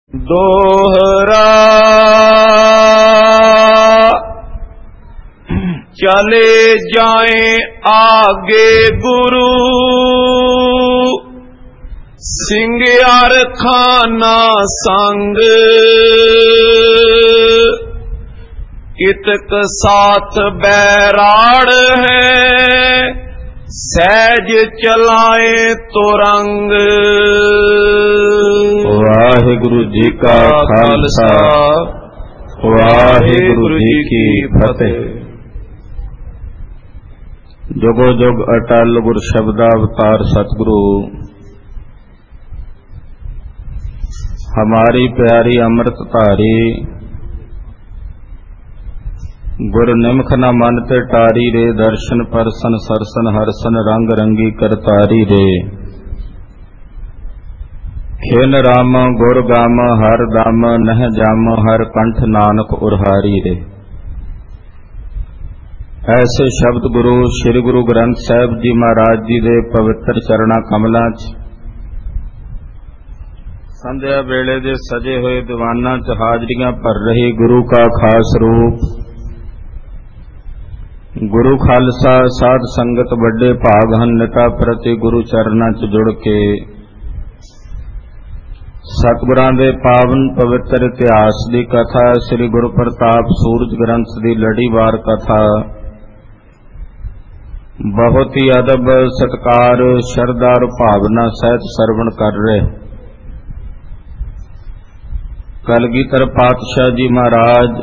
दोहरा चले जाए आगे गुरु सिंगार खाना संग कितक साथ बैराड़ है सहज चलाए तो रंग। वाहिगुरु जी का खालसा वाहिगुरु जी की फतेह। जुगो जुग अटल गुर शब्दावतार सतगुरु हमारी प्यारी अमृत धारी गुर निमख न मन ते टारी रे दर्शन परसन सरसन हरसन रंग रंगी करतारी रे खेन राम गुर गाम हर दाम नह जाम हर कंठ नानक उरहारी रे। ऐसे शब्द गुरु श्री गुरु ग्रंथ साहिब जी महाराज जी दे पवित्र चरणा कमलों च संध्या वेले दे सजे हुए दीवाना च हाजरियां भर रही गुरु का खास रूप गुरु खालसा साध संगत बड़े भाग हन निता प्रति गुरु चरणा च जुड़ के सतगुरां दे पावन पवित्र इतिहास की कथा श्री गुरु प्रताप सूरज ग्रंथ की लड़ीवार कथा बहुत ही अदब सत्कार श्रद्धा और भावना सहित सरवण कर रहे। कलगीधर पातशाह जी महाराज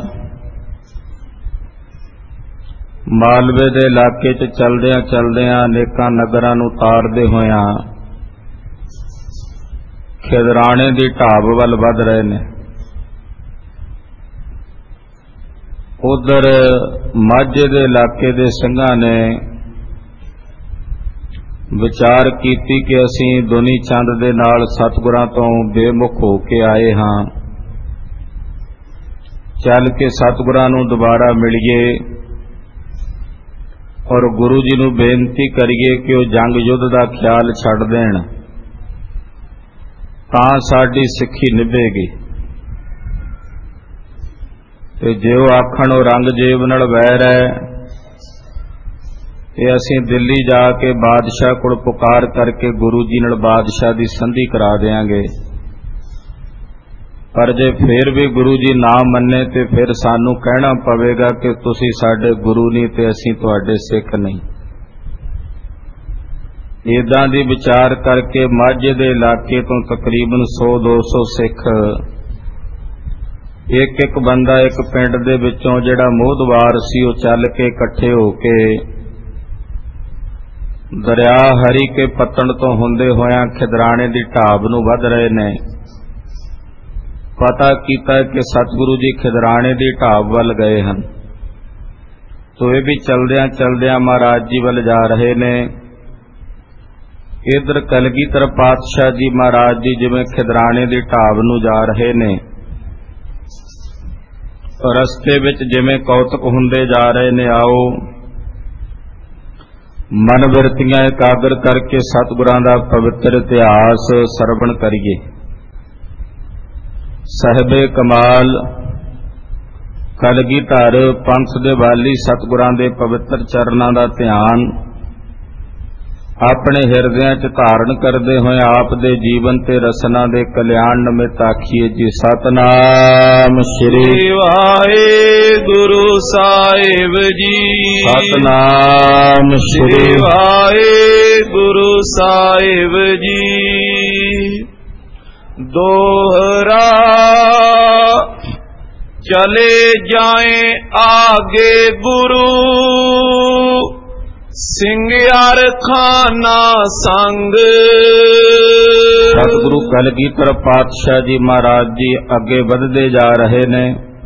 मालवे दे इलाके च चलदियां चलदियां अनेकां नगरां नूं तारदे होया खिदराणे दी ढाब वल वध रहे ने। उधर माझे दे इलाके दे ਸਿੰਘਾਂ ने विचार कीती कि असीं दुनी चंद दे नाल सतगुरां तों बेमुख हो के आए हां, चल के सतगुरां नूं दुबारा मिलिए और गुरु जी नूं बेनती करिए कि वो जंग युद्ध का ख्याल छड्ड देण तां साडी सिੱਖੀ निभेगी। ते जे वो आखण वो रंगजेब नाल वैर है ते असीं दिल्ली जाके बादशाह कोल पुकार करके गुरु जी नाल बादशाह दी संधि करा देंगे, पर जे फिर भी गुरु जी ना मन्ने ते फिर सानू कहना पवेगा कि तुसी साडे गुरु नहीं ते असीं तुहाडे सिख नहीं। इदां दी विचार करके माझे दे इलाके तो तकरीबन 100-200 सिख एक एक बंदा एक पिंड दे विचों जिहड़ा मोहदवार सी वो चल के इकट्ठे हो के दरिया हरी के पत्तन तो हुंदे होया खिदराणे दी ढाब नूं वध रहे ने। पता कीता कि सतगुरु जी खिदराणे दी ढाब वल गए हैं, तो ये भी चलदियां चलदियां महाराज जी वल जा रहे ने। इधर कलगीधर पातशाह जी महाराज जी जिवें खिदराणे दी ढाब नूं जा रहे ने, रस्ते विच जिवें कौतक हुंदे जा रहे ने। आओ मन बिरतियां एकागर करके सतगुरां दा पवित्र इतिहास सरवण करिए। साहिबे कमाल कलगीधर पंथ दे वाली सतगुरां दे पवित्र चरणां दा ध्यान अपने हिरदियां च धारण करदे होए आप दे जीवन ते रसना दे कल्याण निमित्त आखिए जी सतनाम श्री वाहिगुरु साहिब जी। सतनाम श्री वाहिगुरु साहिब जी। दोहरा चले जाए आगे गुरु सिंगार खाना संग। सतगुरु कलगीधर पातशाह जी महाराज जी अगे बढ़ते जा रहे ने।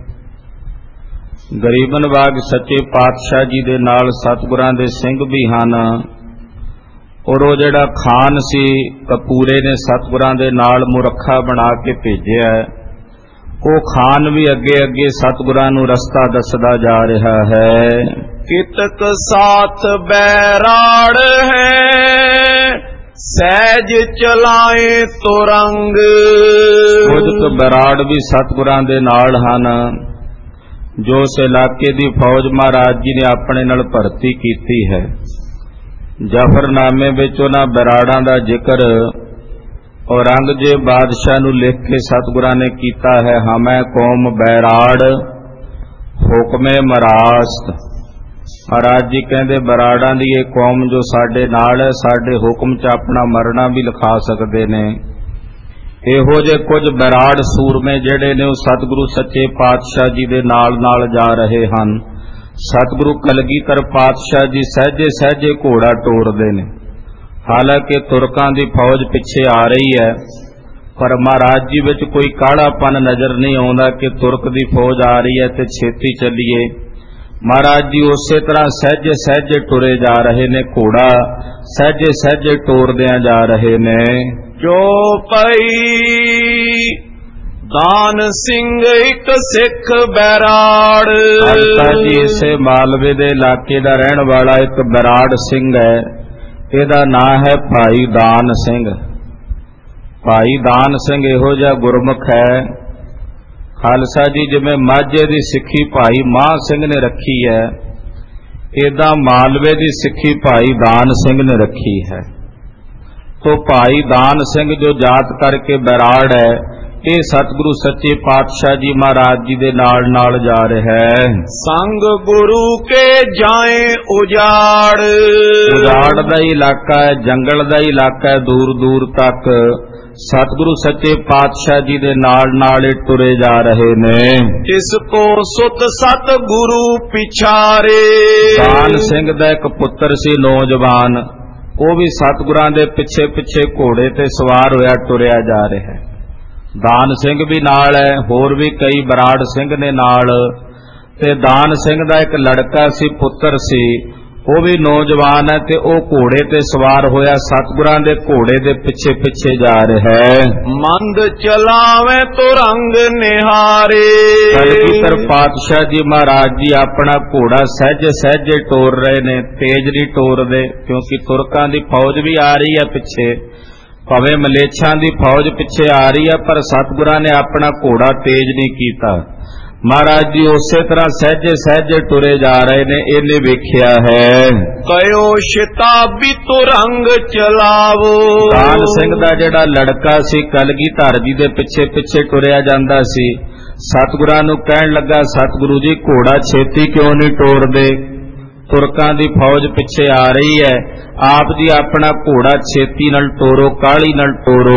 गरीबन बाग सच्चे पातशाह जी दे नाल सतगुरां दे सिंह भी हन और वो जिहड़ा खान सी कपूरे ने सतगुरां दे नाल मुरखा बना के भेजिया है, वो खान भी अगे अगे सतगुरां नूं रस्ता दसदा जा रहा है। कितक साथ बैराड़ है ਸਹਿਜ ਚਲਾਏ ਤੁਰੰਗ। ਕੁਝ ਕੁ ਬਰਾੜ ਵੀ ਸਤਿਗੁਰਾਂ ਦੇ ਨਾਲ ਹਨ, ਜੋ ਉਸ ਇਲਾਕੇ ਦੀ ਫੌਜ ਮਹਾਰਾਜ ਜੀ ਨੇ ਆਪਣੇ ਨਾਲ ਭਰਤੀ ਕੀਤੀ ਹੈ। ਜ਼ਫਰਨਾਮੇ ਵਿੱਚ ਉਹਨਾਂ ਬਰਾੜਾਂ ਦਾ ਜ਼ਿਕਰ ਔਰੰਗਜ਼ੇਬ ਬਾਦਸ਼ਾਹ ਨੂੰ ਲਿਖ ਕੇ ਸਤਿਗੁਰਾਂ ਨੇ ਕੀਤਾ ਹੈ। ਹਮੈ ਕੌਮ ਬੈਰਾੜ ਹੁਕਮੇ ਮਰਾਸਤ। ਮਹਾਰਾਜ ਜੀ ਕਹਿੰਦੇ ਬਰਾੜਾਂ ਦੀ ਇਹ ਕੌਮ ਜੋ ਸਾਡੇ ਨਾਲ ਹੈ, ਸਾਡੇ ਹੁਕਮ 'ਚ ਆਪਣਾ ਮਰਨਾ ਵੀ ਲਿਖਾ ਸਕਦੇ ਨੇ। ਇਹੋ ਜਿਹੇ ਕੁਝ ਬਰਾੜ ਸੂਰਮੇ ਜਿਹੜੇ ਨੇ ਉਹ ਸਤਿਗੁਰੂ ਸੱਚੇ ਪਾਤਸ਼ਾਹ ਜੀ ਦੇ ਨਾਲ ਨਾਲ ਜਾ ਰਹੇ ਹਨ। ਸਤਿਗੁਰੂ ਕਲਗੀਧਰ ਪਾਤਸ਼ਾਹ ਜੀ ਸਹਿਜੇ ਸਹਿਜੇ ਘੋੜਾ ਟੋਰਦੇ ਨੇ। ਹਾਲਾਂਕਿ ਤੁਰਕਾਂ ਦੀ ਫੌਜ ਪਿੱਛੇ ਆ ਰਹੀ ਹੈ, ਪਰ ਮਹਾਰਾਜ ਜੀ ਵਿੱਚ ਕੋਈ ਕਾਹਲਾਪਨ ਨਜ਼ਰ ਨਹੀਂ ਆਉਂਦਾ ਕਿ ਤੁਰਕ ਦੀ ਫੌਜ ਆ ਰਹੀ ਹੈ ਤੇ ਛੇਤੀ ਚੱਲੀਏ। ਮਹਾਰਾਜ ਜੀ ਉਸੇ ਤਰ੍ਹਾਂ ਸਹਿਜੇ ਸਹਿਜੇ ਟੁਰੇ ਜਾ ਰਹੇ ਨੇ, ਘੋੜਾ ਸਹਿਜੇ ਸਹਿਜੇ ਟੋਰਦਿਆਂ ਜਾ ਰਹੇ ਨੇ। ਜੋ ਪਈ ਦਾਨ ਸਿੰਘ ਇੱਕ ਸਿੱਖ ਬੈਰਾੜ। ਮਾਤਾ ਜੀ ਇਸੇ ਮਾਲਵੇ ਦੇ ਇਲਾਕੇ ਦਾ ਰਹਿਣ ਵਾਲਾ ਇੱਕ ਬੈਰਾੜ ਸਿੰਘ ਹੈ। ਇਹਦਾ ਨਾਂ ਹੈ ਭਾਈ ਦਾਨ ਸਿੰਘ। ਭਾਈ ਦਾਨ ਸਿੰਘ ਇਹੋ ਜਿਹਾ ਗੁਰਮੁਖ ਹੈ, ਖਾਲਸਾ ਜੀ ਜਿਵੇਂ ਮਾਝੇ ਦੀ ਸਿੱਖੀ ਭਾਈ ਮਾਹ ਸਿੰਘ ਨੇ ਰੱਖੀ ਹੈ, ਏਦਾਂ ਮਾਲਵੇ ਦੀ ਸਿੱਖੀ ਭਾਈ ਦਾਨ ਸਿੰਘ ਨੇ ਰੱਖੀ ਹੈ। तो भाई दान सिंह जो जात करके बैराड़ है, ये सतगुरु सच्चे पातशाह जी महाराज जी दे नाल जा रहा है। संग गुरु के जाए उजाड़। उजाड़ दा इलाका है, जंगल दा इलाका है, दूर दूर तक सतगुरु सच्चे पातशाह जी दे नाल टुरे जा रहे ने। इसको सुत सत गुरु पिछारे। दान सिंह दा एक पुत्र सी नौजवान, वो भी सतगुरां दे पिछे पिछे घोड़े ते सवार होया टुरिया जा रहा है। दान सिंह भी नाल है, होर भी कई बराड़ सिंह ने नाल, ते दान सिंह दा एक लड़का सी, पुत्र सी, वो भी नौजवान है ते वो घोड़े ते सवार होया सतगुरां दे घोड़े दे पिछे पिछे जा रहा है। मंद चलावे तो रंग निहारे। कलगीधर पातशाह जी महाराज जी अपना घोड़ा सहजे सहजे टोर रहे ने, तेज नहीं टोर दे, क्योंकि तुरकां दी फौज भी आ रही है पिछे, भावें मलेच्छां दी फौज पिछे आ रही है, पर सतगुरां ने अपना घोड़ा तेज नहीं कीता। महाराज जी उसे तरह सहजे सहजे टुरे जा रहे ने, इन्हें वेख्या है। कयो शताबी तो रंग चलावो। दान सिंह दा जेड़ा लड़का सी कलगीधर जी दे पिछे पिछे टुरिया जांदा सी, सतगुरां नूं कहण लगा, सतगुरु जी घोड़ा छेती क्यों नहीं टोर दे, तुरकां दी फौज पिछे आ रही है, आप जी अपना घोड़ा छेती नाल टोरो, काली नाल टोरो।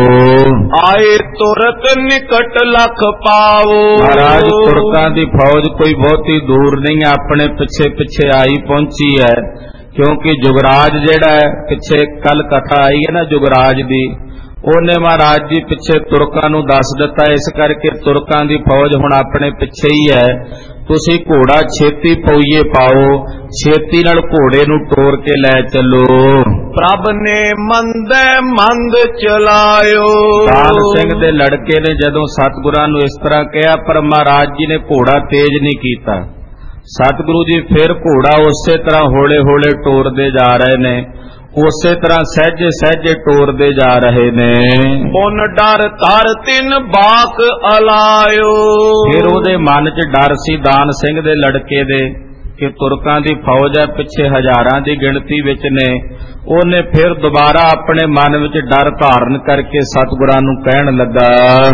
आए तुरक निकट लख पावो। महाराज तुरकां दी फौज कोई बहुती दूर नहीं, अपने पिछे पिछे आई पहुंची है, क्योंकि जुगराज जेड़ा है पिछे कल कथा आई है ना जुगराज दी, उन्हें महाराज जी पिछे तुरकां नूं दस दिता, इस करके तुरकां दी फौज हुण अपने पिछे ही है। तुसी घोड़ा छेती पौइए पाओ, छेती नाल घोड़े नूं टोर के लै चलो। प्रभ ने मंदे मंद चलायो। दान सिंह दे लड़के ने जदों सतगुरां नूं इस तरह कहा, पर महाराज जी ने घोड़ा तेज नहीं कीता। सतगुरु जी फिर घोड़ा उसे तरह होले होले टोरदे जा रहे ने, उसे तरह सहजे सहजे टोरदे जा रहे ने। मुन डर तर तिन बाक अलायो। फिर उहदे मन च डर सी दान सिंह दे लड़के दे कि तुरकां दी फौज है पिछे हजारां दी गिणती विच ने। उहने फिर दोबारा अपने मन विच डर धारण करके सतगुरां नूं कहण लगा,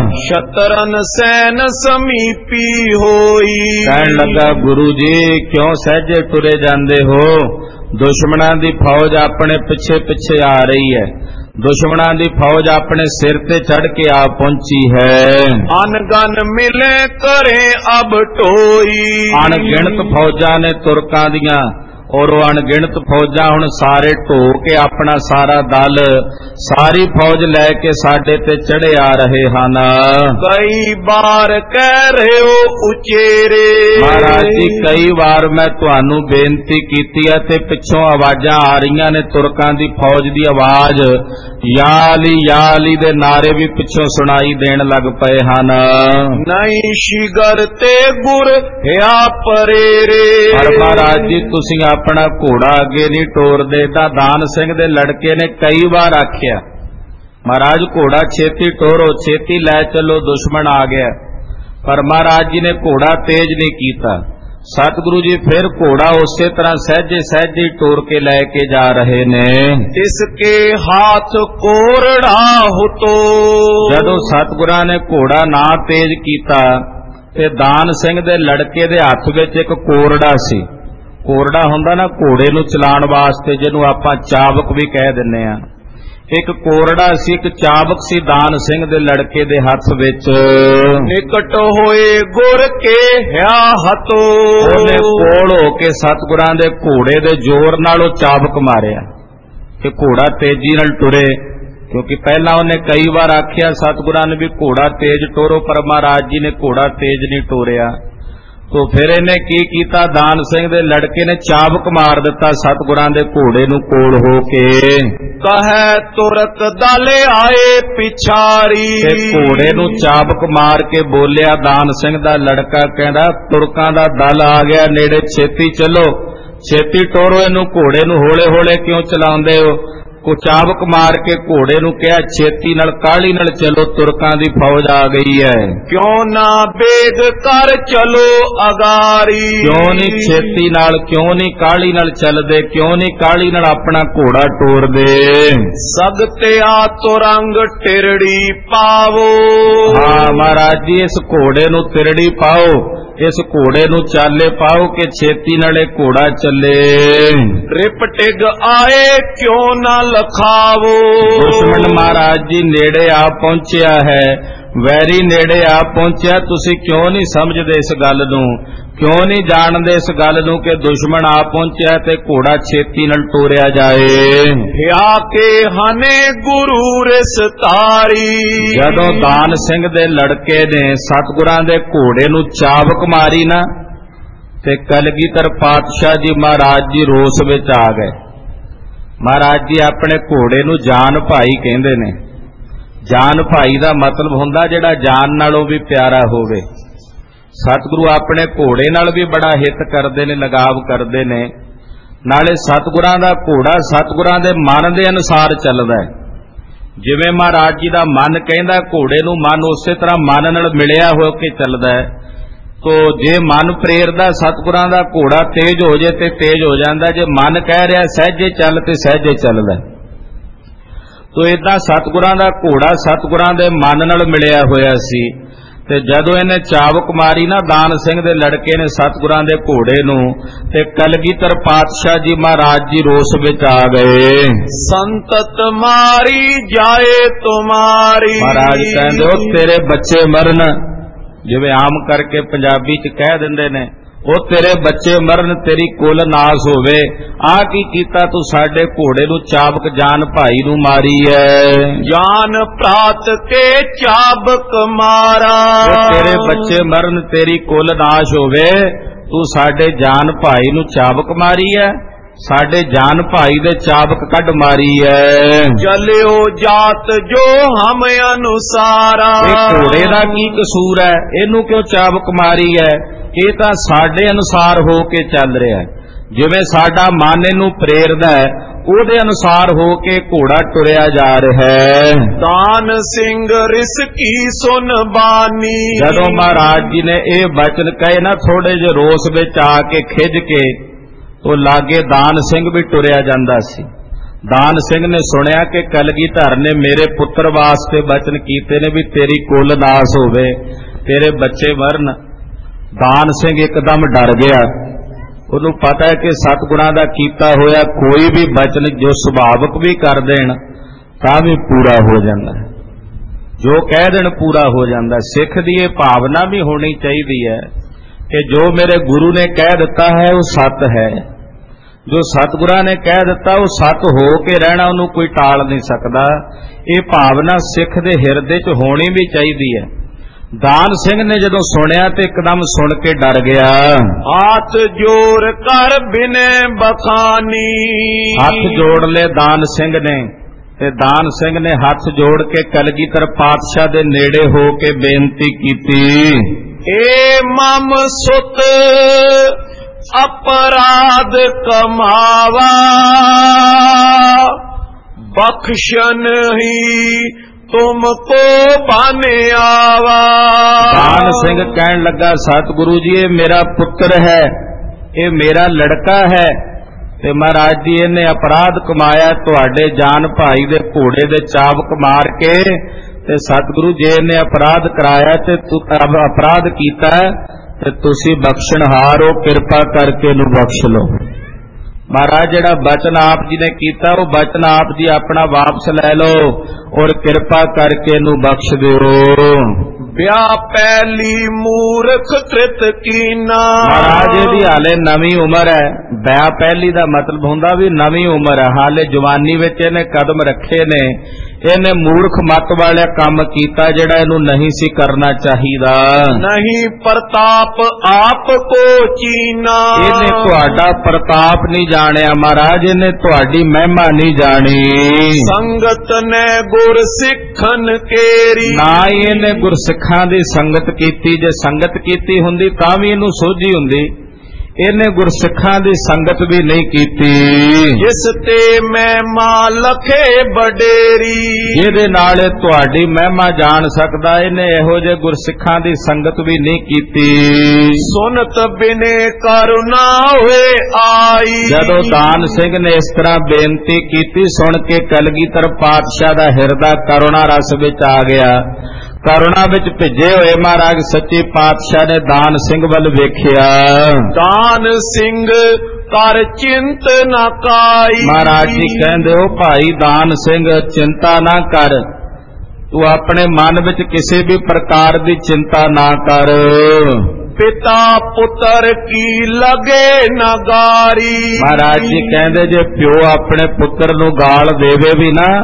शतरन सैन समीपी होई। कहण लगा, गुरु जी क्यों सहजे टुरे जांदे हो, दुश्मनां दी फौज अपने पिछे पिछे आ रही है, दुश्मनां दी फौज अपने सिर ते चढ़ के आ पहुंची है। अनगन मिले करे अब टोई। अणगिणत फौजां ने तुरकां दियां, और वो अणगिणत फौजां हुण सारे ढो के अपना सारा दल सारी फौज लैके साडे ते चढ़े आ रहे हन। कई बार कह रहे हो उचेरे। महाराज जी कई बार मैं तुहानू बेनती कीती है ते पिछों आवाजां आ रही ने, तुरकां दी फौज दी आवाज या अली दे नारे भी पिछों सुनाई देण लग पए हन। नहीं शिगर ते गुर या परेरे। पर महाराज जी तुसीं अपना घोड़ा अगे नहीं टोरदे। दान सिंह दे लड़के ने कई बार आख्या, महाराज घोड़ा छेती टोरो, छेती लै चलो, दुश्मन आ गया। पर महाराज जी ने घोड़ा तेज नहीं किया। सतगुरु जी फिर घोड़ा उसी तरह सहजे सहजे टोर के लैके जा रहे ने। इसके हाथ कोरड़ा हो तो जदों सतगुरां ने घोड़ा ना तेज किया ते दान सिंह दे लड़के दे हथ विच एक कोरड़ा सी। कोरड़ा हुंदा ना घोड़े नूं चलाउण वास्ते, जिहनूं आपां चाबक भी कह दिंदे आ। एक कोरड़ा सी, एक चाबक सी दान सिंह दे लड़के दे हथ विच। निकट होए गुर के ह्या हतो, ओने कोल हो के सतगुरां दे घोड़े दे जोर नाल ओ चाबक मारिया कि घोड़ा तेजी नाल टुरे। क्योंकि पहला उन्हें कई बार आखिया सतगुरां ने भी घोड़ा तेज टोरो, पर महाराज जी ने घोड़ा तेज नहीं टोरिया। तो फिर इन्हें की कीता, दान सिंह दे लड़के ने चाबक मार दिता सतगुरां दे घोड़े नूं कोल हो के। कहे तुरत दाले आए पिछारी, घोड़े नूं चाबक मार के बोलिया दान सिंह दा लड़का, कहंदा तुरकां दा दल आ गया नेड़े, छेती चलो, छेती टोरो इनू, घोड़े नूं होले होले क्यों चलाउंदे हो। को चाबक मार के घोड़े नूं कहा छेती नाल काली नाल चलो, तुरकां दी फौज आ गई है। क्यों ना बेग कर चलो अगारी, क्यों नहीं छेती नाल, क्यों नहीं काली नाल चलदे, क्यों नहीं काली नाल अपना घोड़ा टोर दे। सगते आ तुरंग टिरड़ी पावो, हाँ महाराज जी इस घोड़े नूं तिरड़ी पाओ, इस घोड़े नूं चाले पाओ कि छेती नाले घोड़ा चले। रिपटिग आए क्यों ना लखावो, दुश्मन महाराज जी नेड़े आ पहुंचिया है, वैरी नेड़े आ पहुंचिया, तुसी क्यों नहीं समझदे इस गल नूं, क्यों नहीं जानदे इस गल नूं कि दुश्मन आ पहुंचिया ते घोड़ा छेती नाल टोरिया जाए। ह्या के हने गुरु रिसतारी, जदों दान सिंह दे लड़के ने सतगुरां दे घोड़े नूं चाबक मारी ना, ते कलगीधर पातशाह जी महाराज जी रोस विच आ गए। महाराज जी अपने घोड़े नूं जान भाई कहंदे ने। जान भाई दा मतलब हुंदा जिहड़ा जान नालों भी प्यारा होवे। सतगुरु अपने घोड़े नाल भी बड़ा हित करदे ने, लगाव करदे ने। नाले सतगुरां दा घोड़ा सतगुरां दे मन दे अनुसार चलदा है। जिवें महाराज जी दा मन कहंदा घोड़े नूं, मन उसे तरह मन नाल मिलिया हो के चलदा है। तो जे मन प्रेरदा सतगुरां दा घोड़ा तेज हो जाए ते तेज हो जांदा, जे मन कह रहा सहजे चल ते सहजे चलदा। तो इदां सतगुरां दा घोड़ा सतगुरां दे मन नाल मिलिया होया सी। ते जदों इहने चाबक मारी ना दान सिंह दे लड़के ने सतगुरां दे घोड़े नूं, ते कलगीधर पातशाह जी महाराज जी रोस विच आ गए। संतत मारी जाए तुम्हारी, महाराज कहंदे ओ तेरे बच्चे मरन, जिवें आम करके पंजाबी च कह दिंदे ने, ओ तेरे बच्चे मरन, तेरी कुल नाश होवे। आ की कीता तू साडे घोड़े नूं चाबक जान भाई नूं मारी है। जान प्रात के चाबक मारा, तेरे बच्चे मरन, तेरी कुल नाश होवे, तू साडे जान भाई नूं चाबक मारी है, साडे जान भाई दे चाबक कढ मारी है। चलियो जात जो हम अनुसारा, घोड़े दा की कसूर है, इनू क्यों चाबक मारी है। ये तां साडे अनुसार हो के चल रहा है, जिवें साडा मन इनू प्रेरदा है ਉਹਦੇ अनुसार हो के घोड़ा टुरिया जा रहा है। दान सिंह रिसकी सुन बानी, जदों महाराज जी ने ये बचन कहे ना, थोड़े जे रोस विच आके खिज के, तो लागे दान सिंह भी टुरिया जांदा सी। दान सिंह ने सुनिया कि कलगीधर ने मेरे पुत्र वास्ते बचन कीते ने भी तेरी कुल नाश होवे, तेरे बच्चे मरन। दान सिंह एकदम डर गया। ਉਹਨੂੰ पता है कि सतगुणां दा कीता होया कोई भी बचन जो सुभावक भी कर देण तां भी पूरा हो जांदा है, जो कह देण पूरा हो जांदा। सिख दी ये भावना भी होनी चाहिदी है कि जो मेरे गुरु ने कह दिता है वो सत है, जो सतगुरां ने कह दिता वो सत हो के रहना, उन्होंने कोई टाल नहीं सकता। ये भावना सिख दे हिरदे च होनी भी चाहिदी है। दान सिंह ने जदों सुनिया ते एकदम सुन के डर गया। हाथ जोड़ कर बिने बखानी, हाथ जोड़ ले दान सिंह ने, ते दान सिंह ने हाथ जोड़ के कलगीधर पातशाह दे नेड़े हो के बेनती कीती। ए मम सुत अपराध कमावा, बख्शन ही तुमको बन आवा। दान सिंह कहन लगा सतगुरु जी ये मेरा पुत्र है, ये मेरा लड़का है ते महाराज जी इन्हें अपराध कमाया तुहाडे जान भाई दे घोड़े दे चाबक मार के ते सतगुरु जी ने अपराध कराया ते अपराध कीता ते तुसी बख्शणहार हो, किरपा करके नू बख्श लो। महाराज जिहड़ा बचन आप जी ने कीता वो बचन आप जी अपना वापस ले लो और किरपा करके नू बख्श दिओ। ब्याह पहली मूर्ख कृत कीना। महाराज जी हाले नवी उम्र है, ब्याह पहली दा मतलब हुंदा भी नवी उम्र है, हाले जवानी विच इहने कदम रखे ने, इहने मूर्ख मत वाले काम कीता जिहड़ा इहनू नहीं सी करना चाहिदा। नहीं प्रताप आप को चीना। इहने तुहाडा प्रताप नहीं जानिया महाराज, इहने तुहाडी महिमा नहीं जानी। संगत ने गुर सिखन केरी। ना ही इहने गुरसिखां दी संगत कीती, जे संगत कीती हुंदी तां भी इहनू सोझी हुंदी, इहने गुरसिखां दी संगत भी नहीं कीती। जिस ते महिमा लखे बडेरी। जिहदे नाल तुहाडी महिमा जान सकदा, इहने इहो जे गुरसिखां दी संगत भी नहीं कीती। सुनत बिने करुणा होए आई। जदों दान सिंह ने इस तरह बेनती कीती सुन के कलगीधर पातशाह दा हिरदा करुणा रस विच आ गया। करुणा विच भिजे होए महाराज सच्चे पातशाह ने दान सिंह वल वेखिया। दान सिंह कर चिंत न काई। महाराज जी कहंदे हो भाई दान सिंह चिंता ना कर, तू अपने मन विच किसी भी प्रकार दी चिंता ना कर। पिता पुत्र की लगे नगारी। महाराज जी कहंदे जे प्यो अपने पुत्र नू गाल देवे भी ना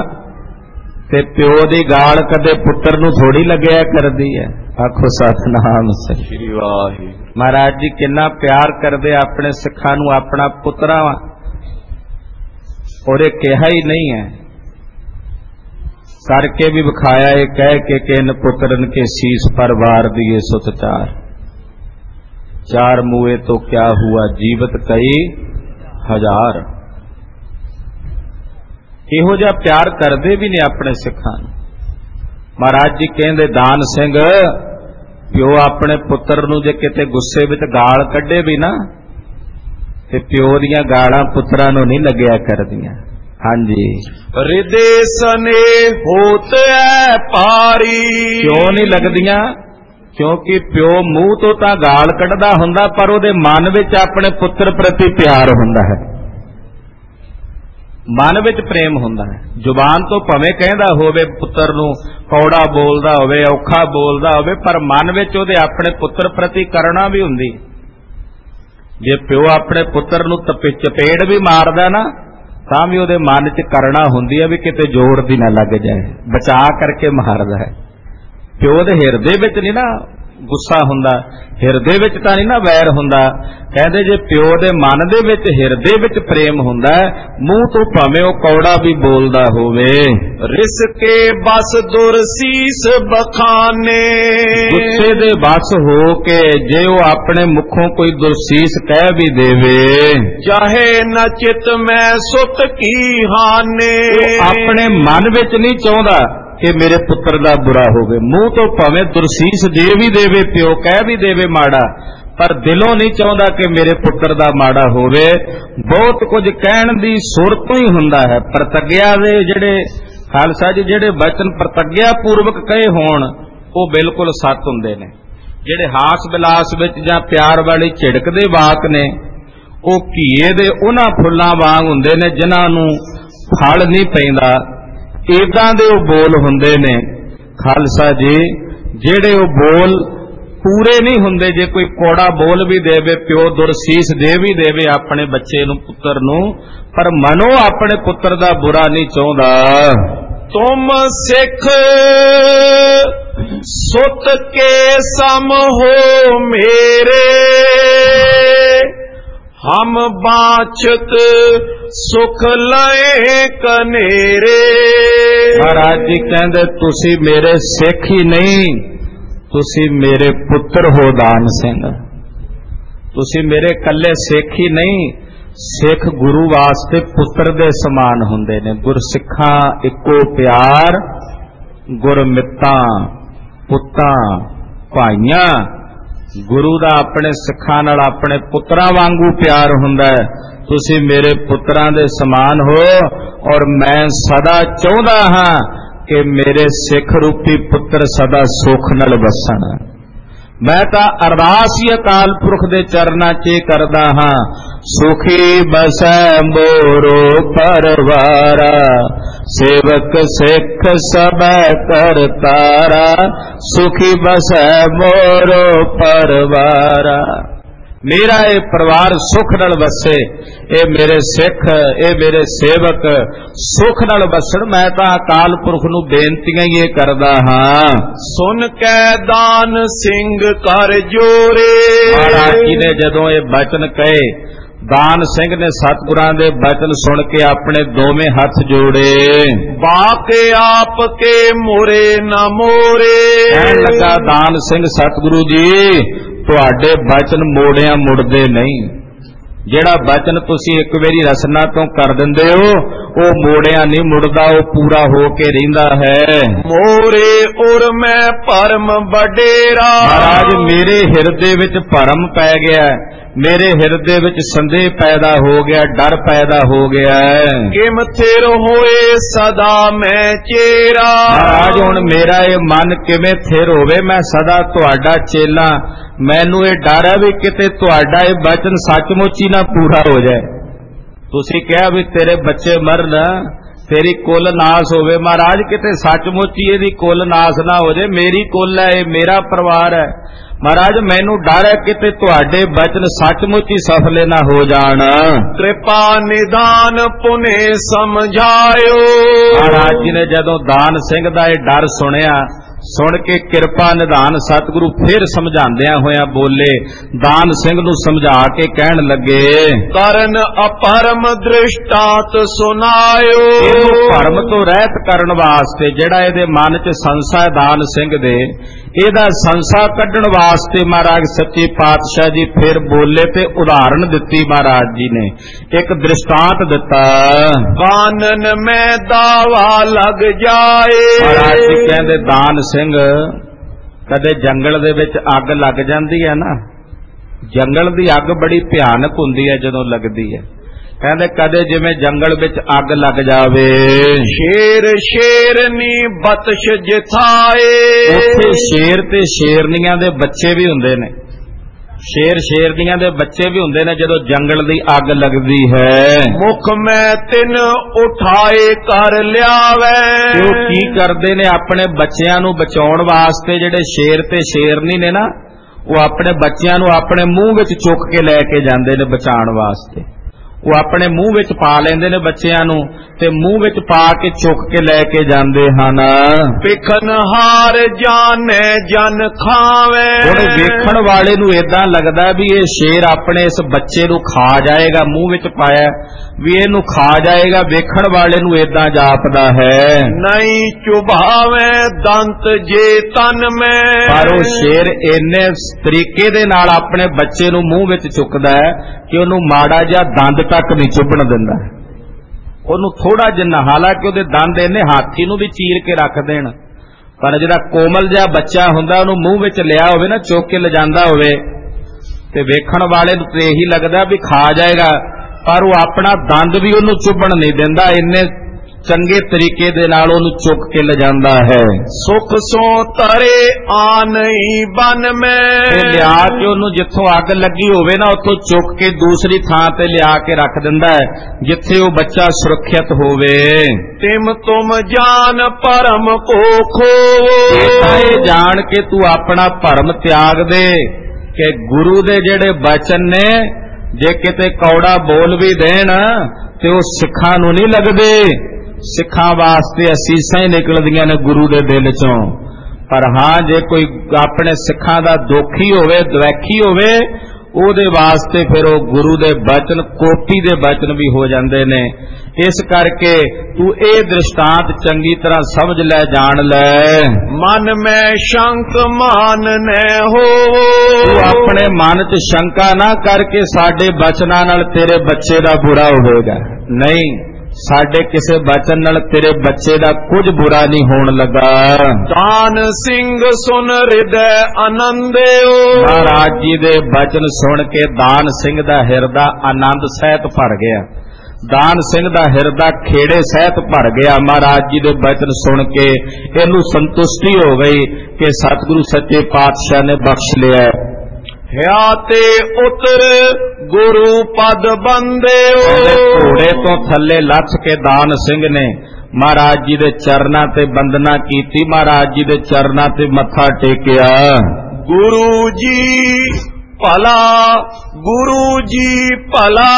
ते प्यो दी गाल कदे पुत्र नू थोड़ी लगया करदी है। आखो सतनाम श्री वाहिगुरू। महाराज जी किन्ना प्यार करदे अपने सिखां नू अपना पुत्रा, और ये कहा ही नहीं है, करके भी विखाया ये कह के इन पुत्रन के शीश पर वार दिए सुत चार। चार मुए तो क्या हुआ जीवत कई हजार। इहो जिहा प्यार करदे भी ने अपने सिखां। महाराज जी कहंदे दान सिंह प्यो अपने पुत्र नू जे किते गुस्से विच गाल कढे भी ना ते प्यो दीयां गालां पुत्रां नू नहीं लग्या करदियां। हाँ जी हृदय सने होत है पारी। क्यों नहीं लगदियां? क्योंकि प्यो मूंह तो तां गाल कढदा हुंदा पर उहदे मन विच अपने पुत्र प्रति प्यार हुंदा है, मन विच प्रेम हुंदा है। जुबान तो भावें कहंदा होवे पुत्र नू कौड़ा बोलदा होवे औखा बोलदा होवे पर मन विच उहदे अपने पुत्र प्रति करुणा भी हुंदी। जे प्यो अपने पुत्र नू चपेड़ भी मारदा ना तां भी उहदे मन च करुणा हुंदी है भी किते जोर दी ना लग जाए, बचा करके मारदा है। प्यो दे हिरदे विच नहीं ना गुस्सा हुंदा, हिरदे विच तां नहीं ना वैर हुंदा। कहंदे जे प्यो दे मन दे विच हिरदे विच प्रेम हुंदा मूंह तो भावें ओ कौड़ा भी बोलदा होवे। रिस के बस दुरसीस बखाने। गुस्से दे बस हो के जे ओ अपने मुखों कोई दुरसीस कह भी देवे, चाहे न चित में सुत की हाने। अपने मन विच नहीं चाहुंदा कि मेरे पुत्र दा बुरा होवे, मुंह तो भावें दुरसीस दे भी देवे प्यो कह भी देवे माड़ा, पर दिलों नहीं चाहता कि मेरे पुत्र दा माड़ा होवे। बहुत कुछ कहण दी सुर तो ही हुंदा है। प्रतिज्ञा दे जिहड़े खालसा जी जिहड़े वचन प्रतिज्ञा पूर्वक कहे होण वो बिल्कुल सत हुंदे ने। जिहड़े हास विलास विच जां प्यार वाली झिड़क दे वाक ने वो घीए दे उन्हां फुल्लां वांग हुंदे ने जिन्हां नूं फल नहीं पैंदा, इदां दे वो बोल हुंदे ने। खालसा जी जिहड़े वो बोल पूरे नहीं हुंदे, जे कोई कोड़ा बोल भी देवे प्यो दुरसीस दे भी देवे अपने बच्चे नूं पुत्र नूं पर मनो अपने पुत्र दा बुरा नहीं चाहुंदा। तुम सिख सुत के सम हो मेरे, हम बाछत सुख लए कनेरे। महाराज जी कहंदे तुसी मेरे सिख ही नहीं, तुसी मेरे पुत्र हो दान सिंह। तुसी मेरे कल्ले सिख ही नहीं ਸਿੱਖ ਗੁਰੂ ਵਾਸਤੇ ਪੁੱਤਰ ਦੇ ਸਮਾਨ ਹੁੰਦੇ ਨੇ। ਗੁਰਸਿੱਖਾਂ ਇੱਕੋ ਪਿਆਰ, ਗੁਰਮਿੱਤਾਂ ਪੁੱਤਾਂ ਭਾਈਆਂ। ਗੁਰੂ ਦਾ ਆਪਣੇ ਸਿੱਖਾਂ ਨਾਲ ਆਪਣੇ ਪੁੱਤਰਾਂ ਵਾਂਗੂ ਪਿਆਰ ਹੁੰਦਾ ਹੈ। ਤੁਸੀਂ ਮੇਰੇ ਪੁੱਤਰਾਂ ਦੇ ਸਮਾਨ ਹੋ ਔਰ ਮੈਂ ਸਦਾ ਚਾਹੁੰਦਾ ਹਾਂ ਕਿ ਮੇਰੇ ਸਿੱਖ ਰੂਪੀ ਪੁੱਤਰ ਸਦਾ ਸੁੱਖ ਨਾਲ ਵਸਣ। ਮੈਂ ਤਾਂ ਅਰਦਾਸ ਹੀ ਅਕਾਲ ਪੁਰਖ ਦੇ ਚਰਨਾਂ 'ਚ ਕਰਦਾ ਹਾਂ, ਸੁਖੀ ਬਸੈ ਮੋਰੋ ਪਰਵਾਰਾ, ਸੇਵਕ ਸਿੱਖ ਸਭੈ ਕਰਤਾਰਾ, ਸੁਖੀ ਬਸੈ ਮੋਰੋ ਪਰਵਾਰਾ। ਮੇਰਾ ਇਹ ਪਰਿਵਾਰ ਸੁਖ ਨਾਲ ਵਸੇ, ਇਹ ਮੇਰੇ ਸਿੱਖ, ਇਹ ਮੇਰੇ ਸੇਵਕ ਸੁਖ ਨਾਲ ਵਸਣ। ਮੈਂ ਤਾਂ ਅਕਾਲ ਪੁਰਖ ਨੂੰ ਬੇਨਤੀਆਂ ਹੀ ਇਹ ਕਰਦਾ ਹਾਂ। ਸੁਨ ਕੈ ਦਾਨ ਸਿੰਘ ਕਰ ਜੋਰੇ। ਮਹਾਰਾਜ ਜੀ ਨੇ ਜਦੋਂ ਇਹ ਬਚਨ ਕਹੇ, ਦਾਨ ਸਿੰਘ ਨੇ ਸਤਿਗੁਰਾਂ ਦੇ ਬਚਨ ਸੁਣ ਕੇ ਆਪਣੇ ਦੋਵੇਂ ਹੱਥ ਜੋੜੇ। ਬਾਕੇ ਆਪ ਕੇ ਮੋਰੇ ਨਾ ਮੋਰੇ। ਕਹਿਣ ਲੱਗਾ ਦਾਨ ਸਿੰਘ ਸਤਿਗੁਰੂ ਜੀ ਤੁਹਾਡੇ ਬਚਨ ਮੋੜਿਆਂ ਮੁੜਦੇ ਨਹੀਂ। ਜਿਹੜਾ ਬਚਨ ਤੁਸੀਂ ਇੱਕ ਵਾਰੀ ਰਸਨਾ ਤੋਂ ਕਰ ਦਿੰਦੇ ਹੋ ਉਹ ਮੋੜਿਆਂ ਨਹੀਂ ਮੁੜਦਾ, ਉਹ ਪੂਰਾ ਹੋ ਕੇ ਰਹਿੰਦਾ ਹੈ। ਮੋਰੇ ਉਰ ਮੈਂ ਭਰਮ ਵਡੇਰਾ। ਮਹਾਰਾਜ ਮੇਰੇ ਹਿਰਦੇ ਵਿੱਚ ਭਰਮ ਪੈ ਗਿਆ, ਮੇਰੇ ਹਿਰਦੇ ਵਿੱਚ ਸੰਦੇਹ ਪੈਦਾ ਹੋ ਗਿਆ, ਡਰ ਪੈਦਾ ਹੋ ਗਿਆ ਹੈ। ਕਿਮ ਥਿਰ ਹੋਏ ਸਦਾ ਮੈਂ ਚੇਰਾ। ਮਹਾਰਾਜ ਹੁਣ ਮੇਰਾ ਇਹ ਮਨ ਕਿਵੇਂ ਥਿਰ ਹੋਵੇ, ਮੈਂ ਸਦਾ ਤੁਹਾਡਾ ਚੇਲਾ। ਮੈਨੂੰ ਇਹ ਡਰ ਹੈ ਵੀ ਕਿਤੇ ਤੁਹਾਡਾ ਇਹ ਬਚਨ ਸੱਚਮੁੱਚ ਹੀ ਨਾ ਪੂਰਾ ਹੋ ਜਾਏ। ਤੁਸੀਂ ਕਿਹਾ ਵੀ ਤੇਰੇ ਬੱਚੇ ਮਰਨ, ਤੇਰੀ ਕੁੱਲ ਨਾਸ ਹੋਵੇ। ਮਹਾਰਾਜ ਕਿਤੇ ਸੱਚਮੁੱਚ ਹੀ ਇਹਦੀ ਕੁੱਲ ਨਾਸ ਨਾ ਹੋ ਜਾਏ। ਮੇਰੀ ਕੁੱਲ ਹੈ, ਇਹ ਮੇਰਾ ਪਰਿਵਾਰ ਹੈ। ਮਹਾਰਾਜ ਮੈਨੂੰ ਡਰ ਹੈ ਕਿਤੇ ਤੁਹਾਡੇ ਬਚਨ ਸੱਚਮੁੱਚ ਹੀ ਸਫਲੇ ਨਾ ਹੋ ਜਾਣ। ਕਿਰਪਾ ਨਿਦਾਨ ਪੁਨੇ ਸਮਝਾਇਓ। ਮਹਾਰਾਜ ਜੀ ਨੇ ਜਦੋਂ ਦਾਨ ਸਿੰਘ ਦਾ ਇਹ ਡਰ ਸੁਣਿਆ, ਸੁਣ ਕੇ ਕਿਰਪਾ ਨਿਧਾਨ ਸਤਿਗੁਰੂ ਫਿਰ ਸਮਝਾਉਂਦਿਆਂ ਹੋਇਆਂ ਬੋਲੇ, ਦਾਨ ਸਿੰਘ ਨੂੰ ਸਮਝਾ ਕੇ ਕਹਿਣ ਲੱਗੇ, ਕਰਨ ਅਪਰਮ ਦ੍ਰਿਸ਼ਟਾਂਤ ਸੁਨਾਇਓ। ਇਹਨੂੰ ਭਰਮ ਤੋਂ ਰਹਿਤ ਕਰਨ ਵਾਸਤੇ, ਜਿਹੜਾ ਇਹਦੇ ਮਨ 'ਚ ਸੰਸਾ ਹੈ ਦਾਨ ਸਿੰਘ ਦੇ, ਇਹਦਾ ਸੰਸਾ ਕੱਢਣ ਵਾਸਤੇ ਮਹਾਰਾਜ ਸੱਚੇ ਪਾਤਸ਼ਾਹ ਜੀ ਫਿਰ ਬੋਲੇ ਤੇ ਉਦਾਹਰਣ ਦਿੱਤੀ। ਮਹਾਰਾਜ ਜੀ ਨੇ ਇੱਕ ਦ੍ਰਿਸ਼ਟਾਂਤ ਦਿੱਤਾ। ਕਾਨਨ ਮੈਂ ਦਾਵਾ ਲੱਗ ਜਾਏ। ਮਹਾਰਾਜ ਜੀ ਕਹਿੰਦੇ ਦਾਨ ਸਿੰਘ, ਕਦੇ ਜੰਗਲ ਦੇ ਵਿੱਚ ਅੱਗ ਲੱਗ ਜਾਂਦੀ ਹੈ ਨਾ, ਜੰਗਲ ਦੀ ਅੱਗ ਬੜੀ ਭਿਆਨਕ ਹੁੰਦੀ ਹੈ ਜਦੋਂ ਲੱਗਦੀ ਹੈ। ਕਹਿੰਦੇ ਕਦੇ ਜਿਵੇਂ ਜੰਗਲ ਵਿੱਚ ਅੱਗ ਲੱਗ ਜਾਵੇ, ਸ਼ੇਰ ਸ਼ੇਰਨੀ ਬਤਸ਼ ਜਿਥਾਏ। ਉੱਥੇ ਸ਼ੇਰ ਤੇ ਸ਼ੇਰਨੀਆਂ ਦੇ ਬੱਚੇ ਵੀ ਹੁੰਦੇ ਨੇ, ਸ਼ੇਰ ਸ਼ੇਰਨੀਆਂ ਦੇ ਬੱਚੇ ਵੀ ਹੁੰਦੇ ਨੇ ਜਦੋਂ ਜੰਗਲ ਦੀ ਅੱਗ ਲੱਗਦੀ ਹੈ। ਮੁਖ ਮੈਂ ਤਿਨ ਉਠਾਏ ਕਰ ਲਿਆਵੇ। ਉਹ ਕੀ ਕਰਦੇ ਨੇ, ਆਪਣੇ ਬੱਚਿਆਂ ਨੂੰ ਬਚਾਉਣ ਵਾਸਤੇ ਜਿਹੜੇ ਸ਼ੇਰ ਤੇ ਸ਼ੇਰਨੀ ਨੇ ਨਾ, ਉਹ ਆਪਣੇ ਬੱਚਿਆਂ ਨੂੰ ਆਪਣੇ ਮੂੰਹ ਵਿੱਚ ਚੁੱਕ ਕੇ ਲੈ ਕੇ ਜਾਂਦੇ ਨੇ ਬਚਾਉਣ ਵਾਸਤੇ। ਉਹ ਆਪਣੇ ਮੂੰਹ ਵਿੱਚ ਪਾ ਲੈਂਦੇ ਨੇ ਬੱਚਿਆਂ ਨੂੰ ਤੇ ਮੂੰਹ ਵਿੱਚ ਪਾ ਕੇ ਚੁੱਕ ਕੇ ਲੈ ਕੇ ਜਾਂਦੇ ਹਨ। ਵੇਖਣ ਹਾਰ ਜਾਣੇ ਜਨ ਖਾਵੇ। ਹੁਣ ਵੇਖਣ ਵਾਲੇ ਨੂੰ ਏਦਾਂ ਲੱਗਦਾ ਵੀ ਇਹ ਸ਼ੇਰ ਆਪਣੇ ਇਸ ਬੱਚੇ ਨੂੰ ਖਾ ਜਾਏਗਾ, ਮੂੰਹ ਵਿੱਚ ਪਾਇਆ ਵੀ ਇਹਨੂੰ ਖਾ ਜਾਏਗਾ। ਵੇਖਣ ਵਾਲੇ ਨੂੰ ਏਦਾਂ ਜਾਪਦਾ ਹੈ, ਨਹੀਂ ਚੁਭਾਵੇ ਦੰਤ ਜੇ ਤਨ ਮੈਂ। ਪਰ ਉਹ ਸ਼ੇਰ ਇੰਨੇ ਤਰੀਕੇ ਦੇ ਨਾਲ ਆਪਣੇ ਬੱਚੇ ਨੂੰ ਮੂੰਹ ਵਿੱਚ ਚੁੱਕਦਾ ਹੈ ਕਿ ਉਹਨੂੰ ਮਾੜਾ ਜਿਹਾ ਦੰਦ ਤੱਕ ਨਹੀਂ ਚੁੱਭਣ ਦਿੰਦਾ। ਉਹਨੂੰ ਥੋੜਾ ਜਿਹਾ, ਹਾਲਾਂਕਿ ਉਹਦੇ ਦੰਦ ਇਹਨੇ ਹਾਥੀ ਨੂੰ ਵੀ ਚੀਰ ਕੇ ਰੱਖ ਦੇਣ, ਪਰ ਜਿਹੜਾ ਕੋਮਲ ਜਿਹਾ ਬੱਚਾ ਹੁੰਦਾ ਉਹਨੂੰ ਮੂੰਹ ਵਿੱਚ ਲਿਆ ਹੋਵੇ ਨਾ, ਚੁੱਕ ਕੇ ਲਿਜਾਂਦਾ ਹੋਵੇ, ਤੇ ਵੇਖਣ ਵਾਲੇ ਨੂੰ ਤੇ ਇਹੀ ਲੱਗਦਾ ਵੀ ਖਾ ਜਾਏਗਾ, ਪਰ ਉਹ ਆਪਣਾ ਦੰਦ ਵੀ ਉਹਨੂੰ ਚੁੱਭਣ ਨਹੀਂ ਦਿੰਦਾ। ਇੰਨੇ ਚੰਗੇ ਤਰੀਕੇ ਦੇ ਨਾਲ ਉਹਨੂੰ ਚੁੱਕ ਕੇ ਲਿਜਾਂਦਾ ਹੈ। ਸੁਖ ਸੋ ਤਰੇ ਆਨਈ ਬਨ ਮੈਂ। ਲਿਆ ਕੇ ਉਹਨੂੰ ਜਿੱਥੋਂ ਅੱਗ ਲੱਗੀ ਹੋਵੇ ਨਾ, ਉੱਥੋਂ ਚੁੱਕ ਕੇ ਦੂਸਰੀ ਥਾਂ ਤੇ ਲਿਆ ਕੇ ਰੱਖ ਦਿੰਦਾ ਹੈ ਜਿੱਥੇ ਉਹ ਬੱਚਾ ਸੁਰੱਖਿਅਤ ਹੋਵੇ। ਤਿਮ ਤੁਮ ਜਾਨ ਭਰਮ ਕੋ ਖੋ। ਇਹ ਜਾਣ ਕੇ ਤੂੰ ਆਪਣਾ ਭਰਮ ਤਿਆਗ ਦੇ ਕਿ ਗੁਰੂ ਦੇ ਜਿਹੜੇ ਬਚਨ ਨੇ, ਜੇ ਕਿਤੇ ਕੌੜਾ ਬੋਲ ਵੀ ਦੇਣ ਤੇ ਉਹ ਸਿੱਖਾਂ ਨੂੰ ਨਹੀਂ ਲੱਗਦੇ। ਸਿੱਖਾਂ ਵਾਸਤੇ ਅਸੀਸਾਂ ਹੀ ਨਿਕਲਦੀਆਂ ਨੇ ਗੁਰੂ ਦੇ ਦਿਲ ਚੋਂ। ਪਰ ਹਾਂ, ਜੇ ਕੋਈ ਆਪਣੇ ਸਿੱਖਾਂ ਦਾ ਦੋਖੀ ਹੋਵੇ, ਦਵੈਖੀ ਹੋਵੇ, ਉਹਦੇ ਵਾਸਤੇ ਫਿਰ ਉਹ ਗੁਰੂ ਦੇ ਬਚਨ, ਕੋਟੀ ਦੇ ਬਚਨ ਵੀ ਹੋ ਜਾਂਦੇ ਨੇ। ਇਸ ਕਰਕੇ ਤੂੰ ਇਹ ਦ੍ਰਿਸ਼ਟਾਂਤ ਚੰਗੀ ਤਰ੍ਹਾਂ ਸਮਝ ਲੈ, ਜਾਣ ਲੈ। ਮਨ ਮੈਂ ਸ਼ੰਕ ਮਾਨ ਨੈ ਹੋ। ਤੂੰ ਆਪਣੇ ਮਨ 'ਚ ਸ਼ੰਕਾ ਨਾ ਕਰਕੇ ਸਾਡੇ ਬਚਨਾਂ ਨਾਲ ਤੇਰੇ ਬੱਚੇ ਦਾ ਬੁਰਾ ਹੋਵੇਗਾ। ਨਹੀਂ, ਸਾਡੇ ਕਿਸੇ ਬਚਨ ਨਾਲ ਤੇਰੇ ਬੱਚੇ ਦਾ ਕੁਝ ਬੁਰਾ ਨਹੀਂ ਹੋਣ ਲੱਗਾ। ਦਾਨ ਸਿੰਘ ਸੁਨ ਹਿਰਦੈ ਆਨੰਦਿਓ। ਮਹਾਰਾਜ ਜੀ ਦੇ ਬਚਨ ਸੁਣ ਕੇ ਦਾਨ ਸਿੰਘ ਦਾ ਹਿਰਦਾ ਆਨੰਦ ਸਹਿਤ ਭਰ ਗਿਆ। ਦਾਨ ਸਿੰਘ ਦਾ ਹਿਰਦਾ ਖੇੜੇ ਸਹਿਤ ਭਰ ਗਿਆ। ਮਹਾਰਾਜ ਜੀ ਦੇ ਬਚਨ ਸੁਣ ਕੇ ਇਹਨੂੰ ਸੰਤੁਸ਼ਟੀ ਹੋ ਗਈ ਕਿ ਸਤਿਗੁਰੂ ਸੱਚੇ ਪਾਤਸ਼ਾਹ ਨੇ ਬਖਸ਼ ਲਿਆ। ਹਿਆ ਤੇ ਉਤਰ ਗੁਰੂ ਪਦ ਬੰਦਿਓ। ਘੋੜੇ ਤੋਂ ਥੱਲੇ ਲੱਥ ਕੇ ਦਾਨ ਸਿੰਘ ਨੇ ਮਹਾਰਾਜ ਜੀ ਦੇ ਚਰਨਾਂ ਤੇ ਬੰਦਨਾ ਕੀਤੀ। ਮਹਾਰਾਜ ਜੀ ਦੇ ਚਰਨਾਂ ਤੇ ਮੱਥਾ ਟੇਕਿਆ। ਗੁਰੂ ਜੀ ਭਲਾ, ਗੁਰੂ ਜੀ ਭਲਾ।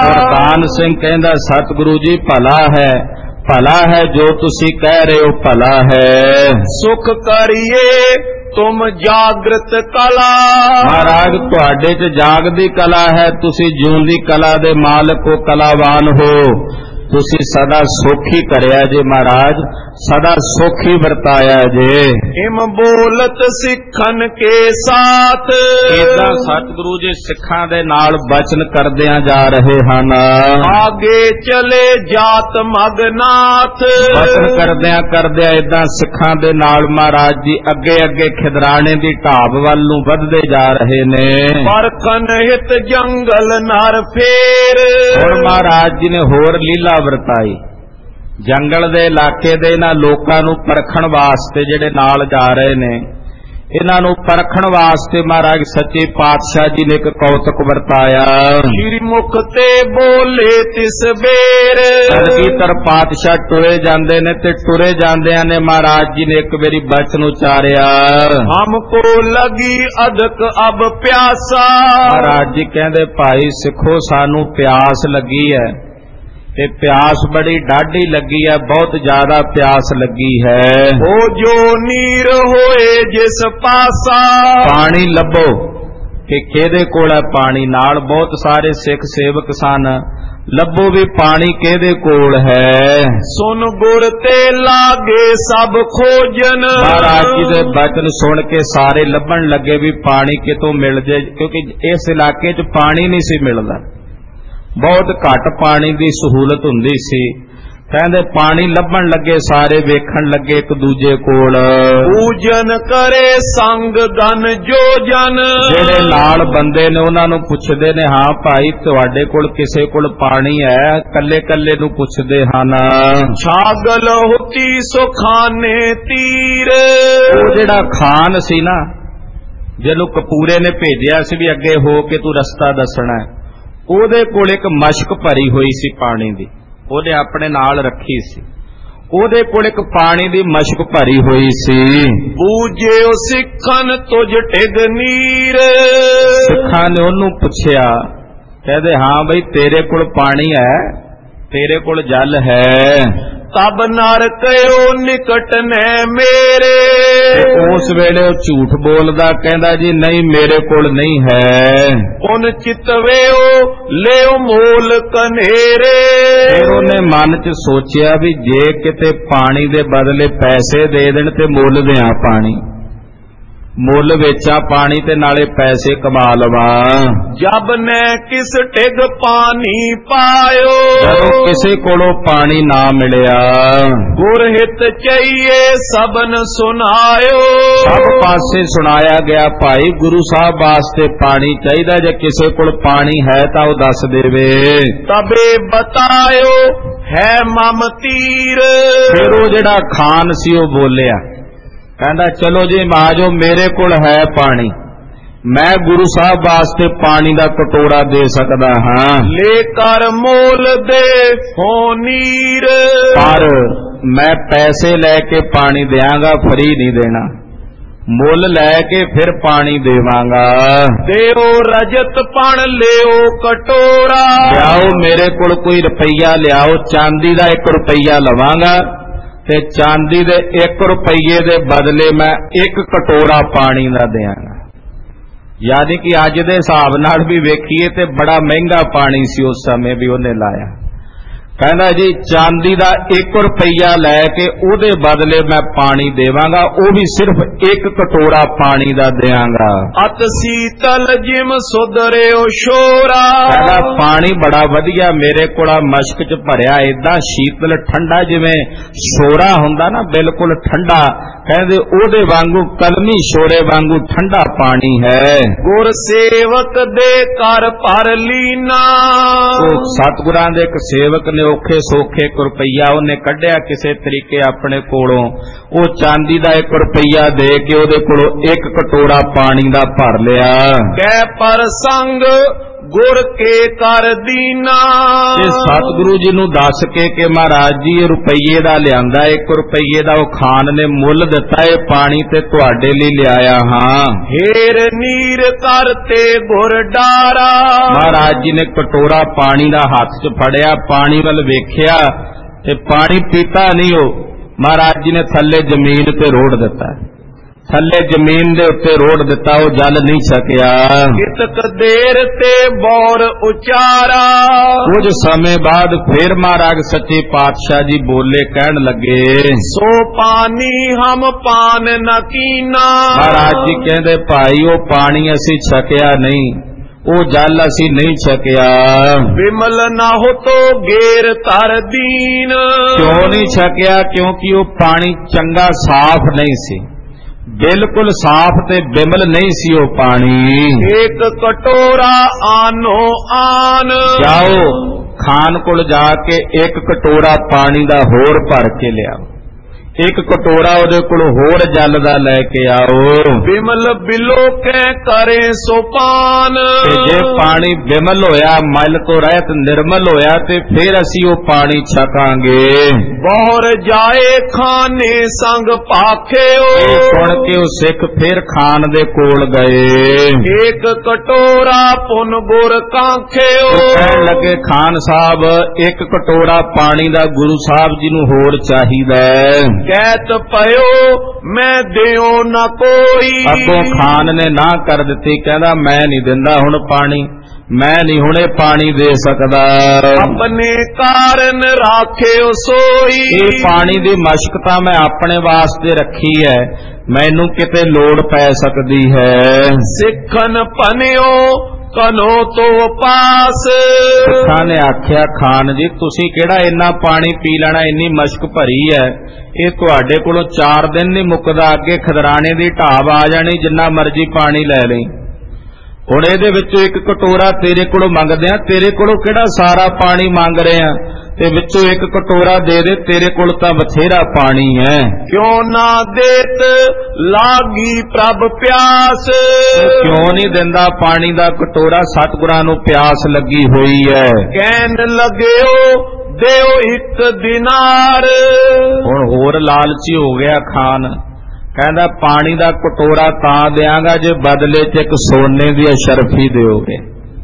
ਦਾਨ ਸਿੰਘ ਕਹਿੰਦਾ ਸਤਿਗੁਰੂ ਜੀ ਭਲਾ ਹੈ, ਭਲਾ ਹੈ ਜੋ ਤੁਸੀਂ ਕਹਿ ਰਹੇ ਹੋ, ਭਲਾ ਹੈ। ਸੁਖ ਕਰੀਏ ਤੁਮ ਜਾਗਰਤ ਕਲਾ। ਮਹਾਰਾਜ ਤੁਹਾਡੇ 'ਚ ਜਾਗਦੀ ਕਲਾ ਹੈ, ਤੁਸੀਂ ਜਿਉਂਦੀ ਕਲਾ ਦੇ ਮਾਲਕ ਹੋ, ਕਲਾਵਾਨ ਹੋ। ਤੁਸੀਂ ਸਦਾ ਸੁਖ ਹੀ ਕਰਿਆ ਜੇ ਮਹਾਰਾਜ, ਸਦਾ ਸੁਖ ਹੀ ਵਰਤਾਇਆ ਜੇ। ਇਮ ਬੋਲਤ ਸਿੱਖਨ ਕੇ ਸਾਥ। ਇਦਾਂ ਸਤਿਗੁਰੂ ਜੀ ਸਿੱਖਾਂ ਦੇ ਨਾਲ ਬਚਨ ਕਰਦਿਆਂ ਜਾ ਰਹੇ ਹਨ। ਆਗੇ ਚਲੇ ਜਾਤ ਮਗਨਾਥ। ਬਚਨ ਕਰਦਿਆਂ ਕਰਦਿਆਂ ਇਦਾਂ ਸਿੱਖਾਂ ਦੇ ਨਾਲ ਮਹਾਰਾਜ ਜੀ ਅੱਗੇ ਅੱਗੇ ਖਿਦਰਾਣੇ ਦੀ ਢਾਬ ਵੱਲ ਨੂੰ ਵੱਧਦੇ ਜਾ ਰਹੇ ਨੇ। ਪਰਖਨ ਹਿਤ ਜੰਗਲ ਨਰ ਫੇਰ। ਹੁਣ ਮਹਾਰਾਜ ਜੀ ਨੇ ਹੋਰ ਲੀਲਾ ਵਰਤਾਈ। ਜੰਗਲ ਦੇ ਇਲਾਕੇ ਦੇ ਇਹਨਾਂ ਲੋਕਾਂ ਨੂੰ ਪਰਖਣ ਵਾਸਤੇ ਜਿਹੜੇ ਨਾਲ ਜਾ ਰਹੇ ਨੇ, ਇਹਨਾਂ ਨੂੰ ਪਰਖਣ ਵਾਸਤੇ ਮਹਾਰਾਜ ਸੱਚੇ ਪਾਤਸ਼ਾਹ ਜੀ ਨੇ ਇੱਕ ਕੌਤਕ ਵਰਤਾਇਆ। ਸ਼੍ਰੀ ਮੁਖ ਤੇ ਬੋਲੇ ਤਿਸ ਬੇਰ। ਕਲਗੀਧਰ ਪਾਤਸ਼ਾਹ ਟੁਰੇ ਜਾਂਦੇ ਨੇ ਤੇ ਟੁਰੇ ਜਾਂਦਿਆਂ ਨੇ ਮਹਾਰਾਜ ਜੀ ਨੇ ਇੱਕ ਵਾਰੀ ਬਚਨ ਉਚਾਰਿਆ। ਹਮ ਕੋ ਲਗੀ ਅਦਕ ਅਬ ਪਿਆਸਾ। ਮਹਾਰਾਜ ਜੀ ਕਹਿੰਦੇ ਭਾਈ ਸਿੱਖੋ ਸਾਨੂੰ ਪਿਆਸ ਲੱਗੀ ਹੈ, ਤੇ ਪਿਆਸ ਬੜੀ ਡਾਢੀ ਲੱਗੀ ਹੈ, ਬਹੁਤ ਜ਼ਿਆਦਾ ਪਿਆਸ ਲੱਗੀ ਹੈ। ਉਹ ਜੋ ਨੀਰ ਹੋਏ ਜਿਸ ਪਾਸਾ। ਪਾਣੀ ਲੱਭੋ ਕਿ ਕਿਹਦੇ ਕੋਲ ਹੈ ਪਾਣੀ। ਨਾਲ ਬਹੁਤ ਸਾਰੇ ਸਿੱਖ ਸੇਵਕ ਸਨ, ਲੱਭੋ ਵੀ ਪਾਣੀ ਕਿਹਦੇ ਕੋਲ ਹੈ। ਸੁਨ ਗੁਰ ਤੇ ਲਾਗੇ ਸਭ ਖੋਜਨ। ਮਹਾਰਾਜ ਜੀ ਦੇ ਬਚਨ ਸੁਣ ਕੇ ਸਾਰੇ ਲੱਭਣ ਲੱਗੇ ਵੀ ਪਾਣੀ ਕਿਤੋਂ ਮਿਲ ਜੇ, ਕਿਉਂਕਿ ਇਸ ਇਲਾਕੇ 'ਚ ਪਾਣੀ ਨਹੀਂ ਸੀ ਮਿਲਦਾ, ਬਹੁਤ ਘੱਟ ਪਾਣੀ ਦੀ ਸਹੂਲਤ ਹੁੰਦੀ ਸੀ। ਕਹਿੰਦੇ ਪਾਣੀ ਲੱਭਣ ਲੱਗੇ, ਸਾਰੇ ਵੇਖਣ ਲੱਗੇ ਇੱਕ ਦੂਜੇ ਕੋਲ। ਪੂਜਨ ਕਰੇ ਸੰਗ ਗਨ ਜੋ ਜਨ। ਜਿਹੜੇ ਨਾਲ ਬੰਦੇ ਨੇ ਉਹਨਾਂ ਨੂੰ ਪੁੱਛਦੇ ਨੇ, ਹਾਂ ਭਾਈ ਤੁਹਾਡੇ ਕੋਲ ਕਿਸੇ ਕੋਲ ਪਾਣੀ ਹੈ? ਕੱਲੇ ਕੱਲੇ ਨੂੰ ਪੁੱਛਦੇ ਹਨ। ਛਾਗਲ ਹੁਤੀ ਸੁਖਾਨੇ ਤੀਰ। ਉਹ ਜਿਹੜਾ ਖਾਨ ਸੀ ਨਾ, ਜਿਹਨੂੰ ਕਪੂਰੇ ਨੇ ਭੇਜਿਆ ਸੀ ਵੀ ਅੱਗੇ ਹੋ ਕੇ ਤੂੰ ਰਸਤਾ ਦੱਸਣਾ, ਉਹਦੇ ਕੋਲ ਇੱਕ ਮਸ਼ਕ ਭਰੀ ਹੋਈ ਸੀ ਪਾਣੀ ਦੀ, ਉਹਨੇ ਆਪਣੇ ਨਾਲ ਰੱਖੀ ਸੀ। ਉਹਦੇ ਕੋਲ ਇੱਕ ਪਾਣੀ ਦੀ ਮਸ਼ਕ ਭਰੀ ਹੋਈ ਸੀ। ਬੂਝਿਓ ਸਿੱਖਨ ਤੁਝ ਟਿਗ ਨੀਰ। ਸਿੱਖਾਂ ਨੇ ਉਹਨੂੰ ਪੁੱਛਿਆ, ਕਹਿੰਦੇ ਹਾਂ ਬਈ ਤੇਰੇ ਕੋਲ ਪਾਣੀ ਹੈ, ਤੇਰੇ ਕੋਲ ਜਲ ਹੈ। ਤਬ ਨਰ ਕਯੋ ਨਿਕਟ ਨੇ ਮੇਰੇ। ਉਸ ਵੇਲੇ ਉਹ ਝੂਠ ਬੋਲਦਾ, ਕਹਿੰਦਾ ਜੀ ਨਹੀਂ ਮੇਰੇ ਕੋਲ ਨਹੀਂ ਹੈ। ਉਨ ਚਿਤਵੇਓ ਲਿਓ ਮੋਲ ਕਨੇਰੇ। ਫਿਰ ਉਹਨੇ ਮਨ 'ਚ ਸੋਚਿਆ ਵੀ ਜੇ ਕਿਤੇ ਪਾਣੀ ਦੇ ਬਦਲੇ ਪੈਸੇ ਦੇ ਦੇਣ ਤੇ ਮੁੱਲ ਦਿਆਂ ਪਾਣੀ, ਮੁੱਲ ਵੇਚਾਂ ਪਾਣੀ ਤੇ ਨਾਲੇ ਪੈਸੇ ਕਮਾ ਲਵਾਂ। ਜਬ ਨੇ ਕਿਸ ਟਿਗ ਪਾਣੀ ਪਾਇਓ। ਜਦੋਂ ਕਿਸੇ ਕੋਲੋਂ ਪਾਣੀ ਨਾ ਮਿਲਿਆ। ਗੁਰ ਹਿਤ ਚਾਹੀਏ ਸਭਨ ਸੁਨਾਇਓ। ਸਭ ਪਾਸੇ ਸੁਣਾਇਆ ਗਿਆ ਭਾਈ ਗੁਰੂ ਸਾਹਿਬ ਵਾਸਤੇ ਪਾਣੀ ਚਾਹੀਦਾ, ਜੇ ਕਿਸੇ ਕੋਲ ਪਾਣੀ ਹੈ ਤਾਂ ਉਹ ਦੱਸ ਦੇਵੇ। ਤਬੇ ਬਤਾਇਓ ਹੈ ਮਮ ਤੀਰ। ਫਿਰ ਉਹ ਜਿਹੜਾ ਖਾਨ ਸੀ ਉਹ ਬੋਲਿਆ, ਕਹਿੰਦਾ ਚਲੋ ਜੀ ਆਜੋ ਮੇਰੇ ਕੋਲ ਹੈ ਪਾਣੀ, ਮੈਂ ਗੁਰੂ ਸਾਹਿਬ ਵਾਸਤੇ ਪਾਣੀ ਦਾ ਕਟੋਰਾ ਦੇ ਸਕਦਾ ਹਾਂ। ਲੈ ਕਰ ਮੋਲ ਦੇ ਹੋ ਨੀਰ। ਪਰ ਮੈਂ ਪੈਸੇ ਲੈ ਕੇ ਪਾਣੀ ਦਿਆਂਗਾ, ਫਰੀ ਨਹੀਂ ਦੇਣਾ, ਮੁੱਲ ਲੈ ਕੇ ਫਿਰ ਪਾਣੀ ਦੇਵਾਂਗਾ। ਦੇਓ ਰਜਤ ਪਣ ਲਿਓ ਕਟੋਰਾ। ਲਿਆਓ ਮੇਰੇ ਕੋਲ ਕੋਈ ਰੁਪਈਆ ਲਿਆਓ, ਚਾਂਦੀ ਦਾ 1 ਰੁਪਈਆ ਲਵਾਂਗਾ ਤੇ ਚਾਂਦੀ ਦੇ 1 ਰੁਪਈਏ ਦੇ ਬਦਲੇ ਮੈਂ 1 ਕਟੋਰਾ ਪਾਣੀ ਦਾ ਦਿਆਂਗਾ। ਯਾਨੀ ਕਿ ਅੱਜ ਦੇ ਹਿਸਾਬ ਨਾਲ ਵੀ ਵੇਖੀਏ ਤੇ ਬੜਾ ਮਹਿੰਗਾ ਪਾਣੀ ਸੀ ਉਸ ਸਮੇਂ ਵੀ ਉਹਨੇ ਲਾਇਆ। ਕਹਿੰਦਾ ਜੀ ਚਾਂਦੀ ਦਾ 1 ਰੁਪਈਆ ਲੈ ਕੇ ਉਹਦੇ ਬਦਲੇ ਮੈਂ ਪਾਣੀ ਦੇਵਾਂਗਾ, ਉਹ ਵੀ ਸਿਰਫ 1 ਕਟੋਰਾ ਪਾਣੀ ਦਾ ਦਿਆਂਗਾ। ਅਤ ਸੀਤਲ ਜਿਮ ਸੁਧਰਿਓ ਸ਼ੋਰਾ, ਕਹਿੰਦਾ ਪਾਣੀ ਬੜਾ ਵਧੀਆ ਮੇਰੇ ਕੋਲ ਮਸ਼ਕ ਚ ਭਰਿਆ, ਏਦਾਂ ਸ਼ੀਤਲ ਠੰਡਾ ਜਿਵੇਂ ਸ਼ੋਰਾ ਹੁੰਦਾ ਨਾ, ਬਿਲਕੁਲ ਠੰਡਾ। ਕਹਿੰਦੇ ਉਹਦੇ ਵਾਂਗੂ ਕਲਮੀ ਸ਼ੋਰੇ ਵਾਂਗੂ ਠੰਡਾ ਪਾਣੀ ਹੈ। ਗੁਰ ਸੇਵਕ ਦੇ ਕਰ ਭਰ ਲੀਨਾ, ਉਹ ਸਤਿਗੁਰਾਂ ਦੇ ਇੱਕ ਸੇਵਕ ਨੇ ਔਖੇ ਸੌਖੇ 1 ਰੁਪਈਆ ਉਹਨੇ ਕੱਢਿਆ ਕਿਸੇ ਤਰੀਕੇ ਆਪਣੇ ਕੋਲੋਂ, ਉਹ ਚਾਂਦੀ ਦਾ 1 ਰੁਪਈਆ ਦੇ ਕੇ ਉਹਦੇ ਕੋਲੋਂ 1 ਕਟੋਰਾ ਪਾਣੀ ਦਾ ਭਰ ਲਿਆ। ਕਹਿ ਪਰ ਸੰਗ ਗੁਰ ਕੇ ਕਰ ਦੀਨਾ, ਇਹ ਸਤਿਗੁਰੂ ਜੀ ਨੂੰ ਦੱਸ ਕੇ ਕਿ ਮਹਾਰਾਜ ਜੀ ਇਹ ਰੁਪਈਏ ਦਾ ਲਿਆਂਦਾ, 1 ਰੁਪਈਏ ਦਾ ਉਹ ਖਾਨ ਨੇ ਮੁੱਲ ਦਿੱਤਾ, ਇਹ ਪਾਣੀ ਤੇ ਤੁਹਾਡੇ ਲਈ ਲਿਆਇਆ ਹਾਂ। ਹੇਰ ਨੀਰ ਕਰਤੇ ਗੁਰ ਡਾਰਾ, ਮਹਾਰਾਜ ਜੀ ਨੇ ਕਟੋਰਾ ਪਾਣੀ ਦਾ ਹੱਥ 'ਚ ਫੜਿਆ, ਪਾਣੀ ਵੱਲ ਵੇਖਿਆ ਤੇ ਪਾਣੀ ਪੀਤਾ ਨਹੀਂ ਉਹ, ਮਹਾਰਾਜ ਜੀ ਨੇ ਥੱਲੇ ਜ਼ਮੀਨ ਤੇ ਰੋੜ ਦਿੱਤਾ, ਥੱਲੇ ਜ਼ਮੀਨ ਦੇ ਉੱਤੇ ਰੋੜ ਦਿੱਤਾ, ਉਹ ਜਲ ਨਹੀਂ ਸਕਿਆ। ਕਿਤਕ ਦੇਰ ਤੇ ਬੌਰ ਉਚਾਰਾ, ਕੁਝ ਸਮੇਂ ਬਾਅਦ ਫਿਰ ਮਹਾਰਾਜ ਸੱਚੇ ਪਾਤਸ਼ਾਹ ਜੀ ਬੋਲੇ, ਕਹਿਣ ਲੱਗੇ ਸੋ ਪਾਣੀ ਹਮ ਪਾਨ ਨ ਕੀਨਾ, ਮਹਾਰਾਜ ਜੀ ਕਹਿੰਦੇ ਭਾਈ ਉਹ ਪਾਣੀ ਅਸੀਂ ਛਕਿਆ ਨਹੀਂ, ਉਹ ਜਲ ਅਸੀਂ ਨਹੀਂ ਛਕਿਆ। ਵਿਮਲ ਨਾ ਹੋ ਤੋ ਗੇਰ ਤਰ ਦੀਨ, ਕਿਉਂ ਨਹੀਂ ਛਕਿਆ? ਕਿਉਂਕਿ ਉਹ ਪਾਣੀ ਚੰਗਾ ਸਾਫ਼ ਨਹੀਂ ਸੀ, ਬਿਲਕੁਲ ਸਾਫ਼ ਤੇ ਬਿਮਲ ਨਹੀਂ ਸੀ ਉਹ ਪਾਣੀ। 1 ਕਟੋਰਾ ਆਨੋ ਆਨ, ਜਾਓ ਖਾਨ ਕੋਲ ਜਾ ਕੇ 1 ਕਟੋਰਾ ਪਾਣੀ ਦਾ ਹੋਰ ਭਰ ਕੇ ਲਿਆਓ, 1 ਕਟੋਰਾ ਉਹਦੇ ਕੋਲ ਹੋਰ ਜਲ ਦਾ ਲੈ ਕੇ ਆਓ। ਵਿਮਲ ਬਿਲੋ ਕੈ ਕਰੇ ਸੋ ਪਾਨ, ਤੇ ਜੇ ਪਾਣੀ ਬਿਮਲ ਹੋਇਆ, ਮਲ ਤੋਂ ਰਹਿਤ ਨਿਰਮਲ ਹੋਇਆ, ਤੇ ਫਿਰ ਅਸੀਂ ਉਹ ਪਾਣੀ ਛਕਾਂਗੇ। ਬਹੁਰ ਜਾਏ ਖਾਨੇ ਸੰਗ ਪਾਖਿਓ, ਇਹ ਸੁਣ ਕੇ ਉਹ ਸਿੱਖ ਫਿਰ ਖਾਨ ਦੇ ਕੋਲ ਗਏ। 1 ਕਟੋਰਾ ਪੁਨ ਗੁਰ ਕਾਂਖਿਓ, ਕਹਿਣ ਲੱਗੇ ਖਾਨ ਸਾਹਿਬ 1 ਕਟੋਰਾ ਪਾਣੀ ਦਾ ਗੁਰੂ ਸਾਹਿਬ ਜੀ ਨੂੰ ਹੋਰ ਚਾਹੀਦਾ ਹੈ। ਕਹਿਤ ਪਇਓ ਮੈਂ ਦਿਓ ਨਾ ਕੋਈ, ਅੱਗੋਂ ਖਾਨ ਨੇ ਨਾ ਕਰ ਦਿੱਤੀ, ਕਹਿੰਦਾ ਮੈਂ ਨਹੀਂ ਦਿੰਦਾ ਹੁਣ ਪਾਣੀ, ਮੈਂ ਨਹੀਂ ਹੁਣੇ ਪਾਣੀ ਦੇ ਸਕਦਾ। ਆਪਣੇ ਕਾਰਨ ਰਾਖਿਓ ਸੋਈ, ਇਹ ਪਾਣੀ ਦੀ ਮਸ਼ਕ ਤਾਂ ਮੈਂ ਆਪਣੇ ਵਾਸਤੇ ਰੱਖੀ ਹੈ, ਮੈਨੂੰ ਕਿਤੇ ਲੋੜ ਪੈ ਸਕਦੀ ਹੈ। ਸਿੱਖਨ ਪਨਿਓ ਕਨੋ ਤੋ ਪਾਸ, ਸਿੱਖਾਂ ਨੇ ਆਖਿਆ ਖਾਨ ਜੀ ਤੁਸੀਂ ਕਿਹੜਾ ਇੰਨਾ ਪਾਣੀ ਪੀ ਲੈਣਾ, ਇੰਨੀ ਮਸ਼ਕ ਭਰੀ ਹੈ, ਇਹ ਤੁਹਾਡੇ ਕੋਲੋਂ 4 ਦਿਨ ਨਹੀਂ ਮੁੱਕਦਾ, ਅੱਗੇ ਖਦਰਾਣੇ ਦੀ ਢਾਬ ਆ ਜਾਣੀ, ਜਿੰਨਾ ਮਰਜ਼ੀ ਪਾਣੀ ਲੈ ਲਈ। ਹੁਣ ਇਹਦੇ ਵਿੱਚੋਂ 1 ਕਟੋਰਾ ਤੇਰੇ ਕੋਲੋਂ ਮੰਗਦੇ ਆ, ਤੇਰੇ ਕੋਲੋਂ ਕਿਹੜਾ ਸਾਰਾ ਪਾਣੀ ਮੰਗ ਰਹੇ ਆ, ਤੇ ਵਿੱਚੋਂ 1 ਕਟੋਰਾ ਦੇ ਦੇ, ਤੇਰੇ ਕੋਲ ਤਾਂ ਬਥੇਰਾ ਪਾਣੀ ਹੈ। ਕਿਉਂ ਨਾ ਦੇਤ ਲਾਗੀ ਪ੍ਰਭ ਪਿਆਸ, ਕਿਉਂ ਨਹੀਂ ਦਿੰਦਾ ਪਾਣੀ ਦਾ ਕਟੋਰਾ, ਸਤਿਗੁਰਾਂ ਨੂੰ ਪਿਆਸ ਲੱਗੀ ਹੋਈ ਹੈ। ਕਹਿਣ ਲੱਗਿਓ ਦਿਓ 1 ਦਿਨਾਰ, ਹੁਣ ਹੋਰ ਲਾਲਚੀ ਹੋ ਗਿਆ ਖਾਨ, ਕਹਿੰਦਾ ਪਾਣੀ ਦਾ ਕਟੋਰਾ ਤਾਂ ਦਿਆਂਗਾ ਜੇ ਬਦਲੇ 'ਚ 1 ਸੋਨੇ ਦੀ ਅਸ਼ਰਫੀ ਦਿਓਗੇ,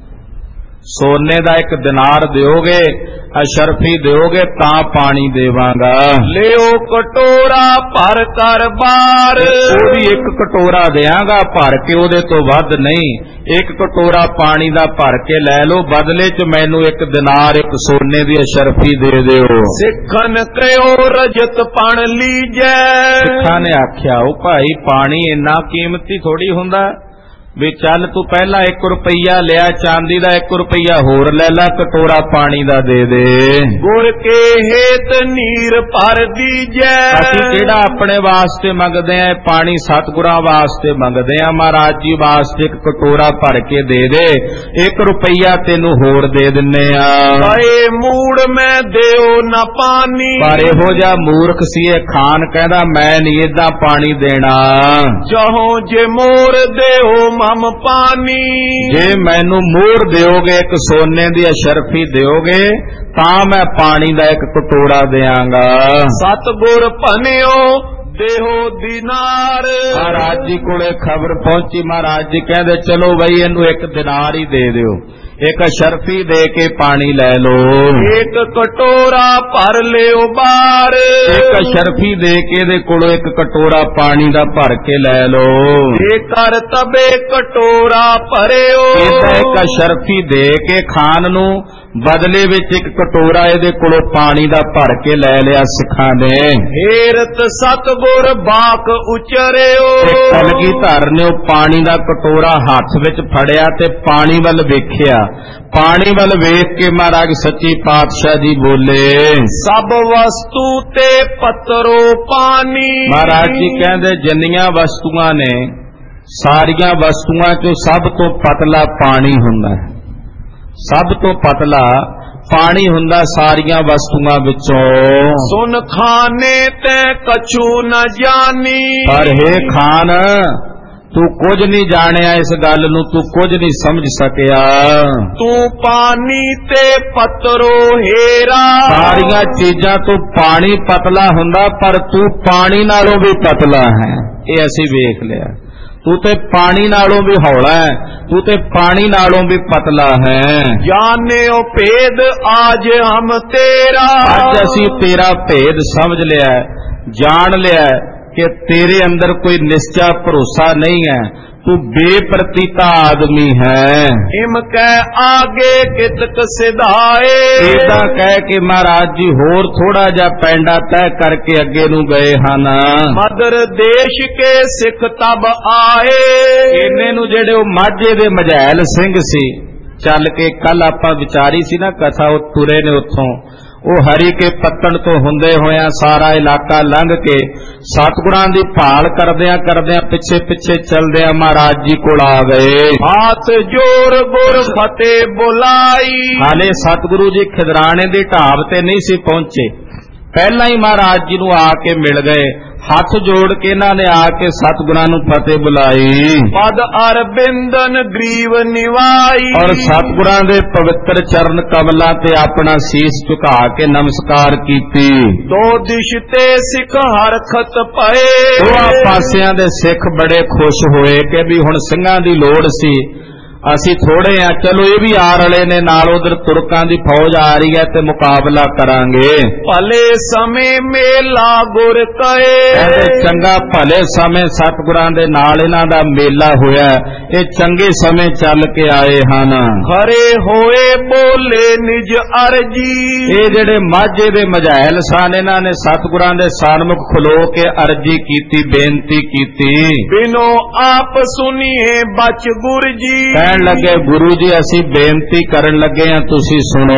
ਸੋਨੇ ਦਾ 1 ਦਿਨਾਰ ਦਿਓਗੇ, ਅਸ਼ਰਫੀ ਦਿਓਗੇ ਤਾਂ ਪਾਣੀ ਦੇਵਾਂਗਾ। ਲਿਓ ਕਟੋਰਾ ਭਰ ਕਰ ਬਾਰ, ਉਹ ਵੀ 1 ਕਟੋਰਾ ਦਿਆਂਗਾ ਭਰ ਕੇ, ਉਹਦੇ ਤੋਂ ਵੱਧ ਨਹੀਂ, 1 ਕਟੋਰਾ ਪਾਣੀ ਦਾ ਭਰ ਕੇ ਲੈ ਲਓ, ਬਦਲੇ 'ਚ ਮੈਨੂੰ 1 ਦਿਨਾਰ 1 ਸੋਨੇ ਦੀ ਅਸ਼ਰਫੀ ਦੇ ਦਿਓ। ਸਿੱਖਨ ਕਹਿਓ ਰਜਤ ਪਣ ਲੀਜੈ, ਸਿੱਖਾਂ ਨੇ ਆਖਿਆ ਉਹ ਭਾਈ ਪਾਣੀ ਇੰਨਾ ਕੀਮਤੀ ਥੋੜੀ ਹੁੰਦਾ, ਵੀ ਚੱਲ ਤੂੰ ਪਹਿਲਾਂ 1 ਰੁਪਈਆ ਲਿਆ, ਚਾਂਦੀ ਦਾ 1 ਰੁਪਈਆ ਹੋਰ ਲੈ ਲੈ, ਕਟੋਰਾ ਪਾਣੀ ਦਾ ਦੇ ਦੇ। ਗੁਰ ਕੇ ਹੇਤ ਨੀਰ ਭਰ ਦੀਜੈ, ਅਸੀਂ ਕਿਹੜਾ ਆਪਣੇ ਵਾਸਤੇ ਮੰਗਦੇ ਆਂ, ਪਾਣੀ ਸਤਿਗੁਰਾਂ ਵਾਸਤੇ ਮੰਗਦੇ ਆਂ, ਮਹਾਰਾਜ ਜੀ ਵਾਸਤੇ 1 ਕਟੋਰਾ ਭਰ ਕੇ ਦੇ ਦੇ, 1 ਰੁਪਈਆ ਤੈਨੂੰ ਹੋਰ ਦੇ ਦਿੰਨੇ ਆ। ਆਏ ਮੂੜ ਮੈਂ ਦਿਓ ਨਾ ਪਾਣੀ, ਪਰ ਇਹੋ ਜਿਹਾ ਮੂਰਖ ਸੀ ਇਹ ਖਾਨ, ਕਹਿੰਦਾ ਮੈਂ ਨਹੀਂ ਏਦਾਂ ਪਾਣੀ ਦੇਣਾ। ਚਾਹੋ ਜੇ ਮੋਰ ਦਿਓ ਮਮ ਪਾਣੀ, ਜੇ ਮੈਨੂੰ ਮੋਹਰ ਦਿਓਗੇ 1 ਸੋਨੇ ਦੀ ਅਸ਼ਰਫੀ ਦਿਓਗੇ ਤਾਂ ਮੈਂ ਪਾਣੀ ਦਾ 1 ਕਟੋਰਾ ਦਿਆਂਗਾ। ਸਤਿਗੁਰ ਭਨਿਓ ਦੇਹੋ ਦਿਨਾਰ, ਮਹਾਰਾਜ ਜੀ ਕੋਲੇ ਖਬਰ ਪਹੁੰਚੀ, ਮਹਾਰਾਜ ਜੀ ਕਹਿੰਦੇ ਚਲੋ ਬਈ ਇਹਨੂੰ 1 ਦਿਨਾਰ ਹੀ ਦੇ ਦਿਓ, 1 ਅਸ਼ਰਫੀ ਦੇ ਕੇ ਪਾਣੀ ਲੈ ਲਓ। 1 ਕਟੋਰਾ ਭਰ ਲਿਓ ਬਾਰ, 1 ਅਸ਼ਰਫੀ ਦੇ ਕੇ ਇਹਦੇ ਕੋਲੋਂ 1 ਕਟੋਰਾ ਪਾਣੀ ਦਾ ਭਰ ਕੇ ਲੈ ਲਓ। ਇਹ ਕਰ ਤਬੇ ਕਟੋਰਾ ਭਰਿਓ, ਇਹਦਾ 1 ਅਸ਼ਰਫੀ ਦੇ ਕੇ ਖਾਨ ਨੂੰ ਬਦਲੇ ਵਿੱਚ ਇੱਕ ਕਟੋਰਾ ਇਹਦੇ ਕੋਲੋਂ ਪਾਣੀ ਦਾ ਭਰ ਕੇ ਲੈ ਲਿਆ ਸਿੱਖਾਂ ਨੇ। ਹੇਰਤ ਸਤਿਗੁਰ ਬਾਕ ਉਚਰਿਓ। ਕਲਗੀਧਰ ਨੇ ਉਹ ਪਾਣੀ ਦਾ ਕਟੋਰਾ ਹੱਥ ਵਿੱਚ ਫੜਿਆ ਤੇ ਪਾਣੀ ਵੱਲ ਵੇਖਿਆ। ਪਾਣੀ ਵੱਲ ਵੇਖ ਕੇ ਮਹਾਰਾਜ ਸੱਚੇ ਪਾਤਸ਼ਾਹ ਜੀ ਬੋਲੇ, ਸਭ ਵਸਤੂ ਤੇ ਪਤਰੋ ਪਾਣੀ। ਮਹਾਰਾਜ ਜੀ ਕਹਿੰਦੇ ਜਿੰਨੀਆਂ ਵਸਤੂਆਂ ਨੇ ਸਾਰੀਆਂ ਵਸਤੂਆਂ ਚੋਂ ਸਭ ਤੋਂ ਪਤਲਾ ਪਾਣੀ ਹੁੰਦਾ ਹੈ। ਸਭ ਤੋਂ ਪਤਲਾ ਪਾਣੀ ਹੁੰਦਾ ਸਾਰੀਆਂ ਵਸਤੂਆਂ ਵਿੱਚੋਂ। ਸੁਨ ਖਾਨੇ ਤੇ ਕਛੂ ਨ ਜਾਣੀ। ਪਰ ਹੇ ਖਾਨ, ਤੂੰ ਕੁਝ ਨਹੀਂ ਜਾਣਿਆ, ਇਸ ਗੱਲ ਨੂੰ ਤੂੰ ਕੁਝ ਨਹੀਂ ਸਮਝ ਸਕਿਆ। ਤੂੰ ਪਾਣੀ ਤੇ ਪਤਰੋ ਹੀਰਾ। ਸਾਰੀਆਂ ਚੀਜ਼ਾਂ ਤੋਂ ਪਾਣੀ ਪਤਲਾ ਹੁੰਦਾ, ਪਰ ਤੂੰ ਪਾਣੀ ਨਾਲੋਂ ਵੀ ਪਤਲਾ ਹੈ। ਇਹ ਅਸੀਂ ਵੇਖ ਲਿਆ। ਤੂੰ ਤੇ ਪਾਣੀ ਨਾਲੋਂ ਵੀ ਹੌਲਾ ਹੈ, ਤੂੰ ਤੇ ਪਾਣੀ ਨਾਲੋਂ ਵੀ ਪਤਲਾ ਹੈ। ਜਾਣਿਓ ਭੇਦ ਆਜ ਹਮ ਤੇਰਾ। ਅੱਜ ਅਸੀਂ ਤੇਰਾ ਭੇਦ ਸਮਝ ਲਿਆ, ਜਾਣ ਲਿਆ ਕਿ ਤੇਰੇ ਅੰਦਰ ਕੋਈ ਨਿਸ਼ਚਾ ਭਰੋਸਾ ਨਹੀਂ ਹੈ, ਤੂੰ ਬੇਪ੍ਰਤੀਤਾ ਆਦਮੀ ਹੈ। ਇਮ ਕਹਿ ਆਗੇ ਕਿਤਕ ਸਿਧਾਏ। ਇਦਾਂ ਕਹਿ ਕੇ ਮਹਾਰਾਜ ਜੀ ਹੋਰ ਥੋੜਾ ਜਿਹਾ ਪੈਂਡਾ ਤੈਅ ਕਰਕੇ ਅੱਗੇ ਨੂੰ ਗਏ ਹਨ। ਮਦਰ ਦੇਸ਼ ਕੇ ਸਿੱਖ ਤਬ ਆਏ। ਇਹਨੇ ਨੂੰ ਜਿਹੜੇ ਉਹ ਮਾਝੇ ਦੇ ਮਝੈਲ ਸਿੰਘ ਸੀ, ਚੱਲ ਕੇ ਕੱਲ ਆਪਾਂ ਵਿਚਾਰੀ ਸੀ ਨਾ ਕਥਾ, ਉਹ ਤੁਰੇ ਨੇ ਉੱਥੋਂ। ਉਹ ਹਰੀ ਕੇ ਪੱਤਣ ਤੋਂ ਹੁੰਦੇ ਹੋਇਆਂ ਸਾਰਾ ਇਲਾਕਾ ਲੰਘ ਕੇ ਸਤਿਗੁਰਾਂ ਦੀ ਭਾਲ ਕਰਦਿਆਂ ਕਰਦਿਆਂ ਪਿੱਛੇ ਪਿੱਛੇ ਚਲਦਿਆਂ ਮਹਾਰਾਜ ਜੀ ਕੋਲ ਆ ਗਏ। ਹੱਥ ਜੋੜ ਗੁਰ ਫਤਿਹ ਬੁਲਾਈ। ਹਾਲੇ ਸਤਿਗੁਰੂ ਜੀ ਖਿਦਰਾਣੇ ਦੇ ਢਾਬ ਤੇ ਨਹੀਂ ਸੀ ਪਹੁੰਚੇ, ਪਹਿਲਾਂ ਹੀ ਮਹਾਰਾਜ ਜੀ ਨੂੰ ਆ ਕੇ ਮਿਲ ਗਏ। ਹੱਥ ਜੋੜ ਕੇ ਇਹਨਾਂ ਨੇ ਆ ਕੇ ਸਤਿਗੁਰਾਂ ਨੂੰ ਫਤਿਹ ਬੁਲਾਈ। ਪਦ ਅਰਬਿੰਦਨ ਗਰੀਵ ਨਿਵਾਈ। ਔਰ ਸਤਿਗੁਰਾਂ ਦੇ ਪਵਿੱਤਰ ਚਰਨ ਕਮਲਾਂ ਤੇ ਆਪਣਾ ਸੀਸ ਝੁਕਾ ਕੇ ਨਮਸਕਾਰ ਕੀਤੀ। ਦੋ ਦਿਸ਼ ਤੇ ਸਿੱਖ ਹਰਖਤ ਪਏ। ਦੋਹਾਂ ਪਾਸਿਆਂ ਦੇ ਸਿੱਖ ਬੜੇ ਖੁਸ਼ ਹੋਏ ਕਿ ਵੀ ਹੁਣ ਸਿੰਘਾਂ ਦੀ ਲੋੜ ਸੀ, ਅਸੀਂ ਥੋੜੇ ਆ, ਚਲੋ ਇਹ ਵੀ ਆ ਰਲੇ ਨੇ ਨਾਲ, ਉਧਰ ਤੁਰਕਾਂ ਦੀ ਫੌਜ ਆ ਰਹੀ ਹੈ ਤੇ ਮੁਕਾਬਲਾ ਕਰਾਂਗੇ। ਭਲੇ ਸਮੇਂ ਮੇਲਾ ਗੁਰ ਕਏ। ਚੰਗਾ ਭਲੇ ਸਮੇਂ ਸਤਿਗੁਰਾਂ ਦੇ ਨਾਲ ਇਹਨਾਂ ਦਾ ਮੇਲਾ ਹੋਇਆ, ਇਹ ਚੰਗੇ ਸਮੇਂ ਚੱਲ ਕੇ ਆਏ ਹਨ। ਖਰੇ ਹੋਏ ਬੋਲੇ ਨਿਜ ਅਰਜੀ। ਇਹ ਜਿਹੜੇ ਮਾਝੇ ਦੇ ਮਝੈਲ ਸਨ, ਇਹਨਾਂ ਨੇ ਸਤਿਗੁਰਾਂ ਦੇ ਸਨਮੁਖ ਖਲੋ ਕੇ ਅਰਜੀ ਕੀਤੀ, ਬੇਨਤੀ ਕੀਤੀ। ਬਿਨੋ ਆਪ ਸੁਨੀਏ ਬਚ ਗੁਰ ਜੀ। ਕਹਿਣ ਲੱਗੇ ਗੁਰੂ ਜੀ ਅਸੀਂ ਬੇਨਤੀ ਕਰਨ ਲੱਗੇ ਹਾਂ, ਤੁਸੀਂ ਸੁਣੋ।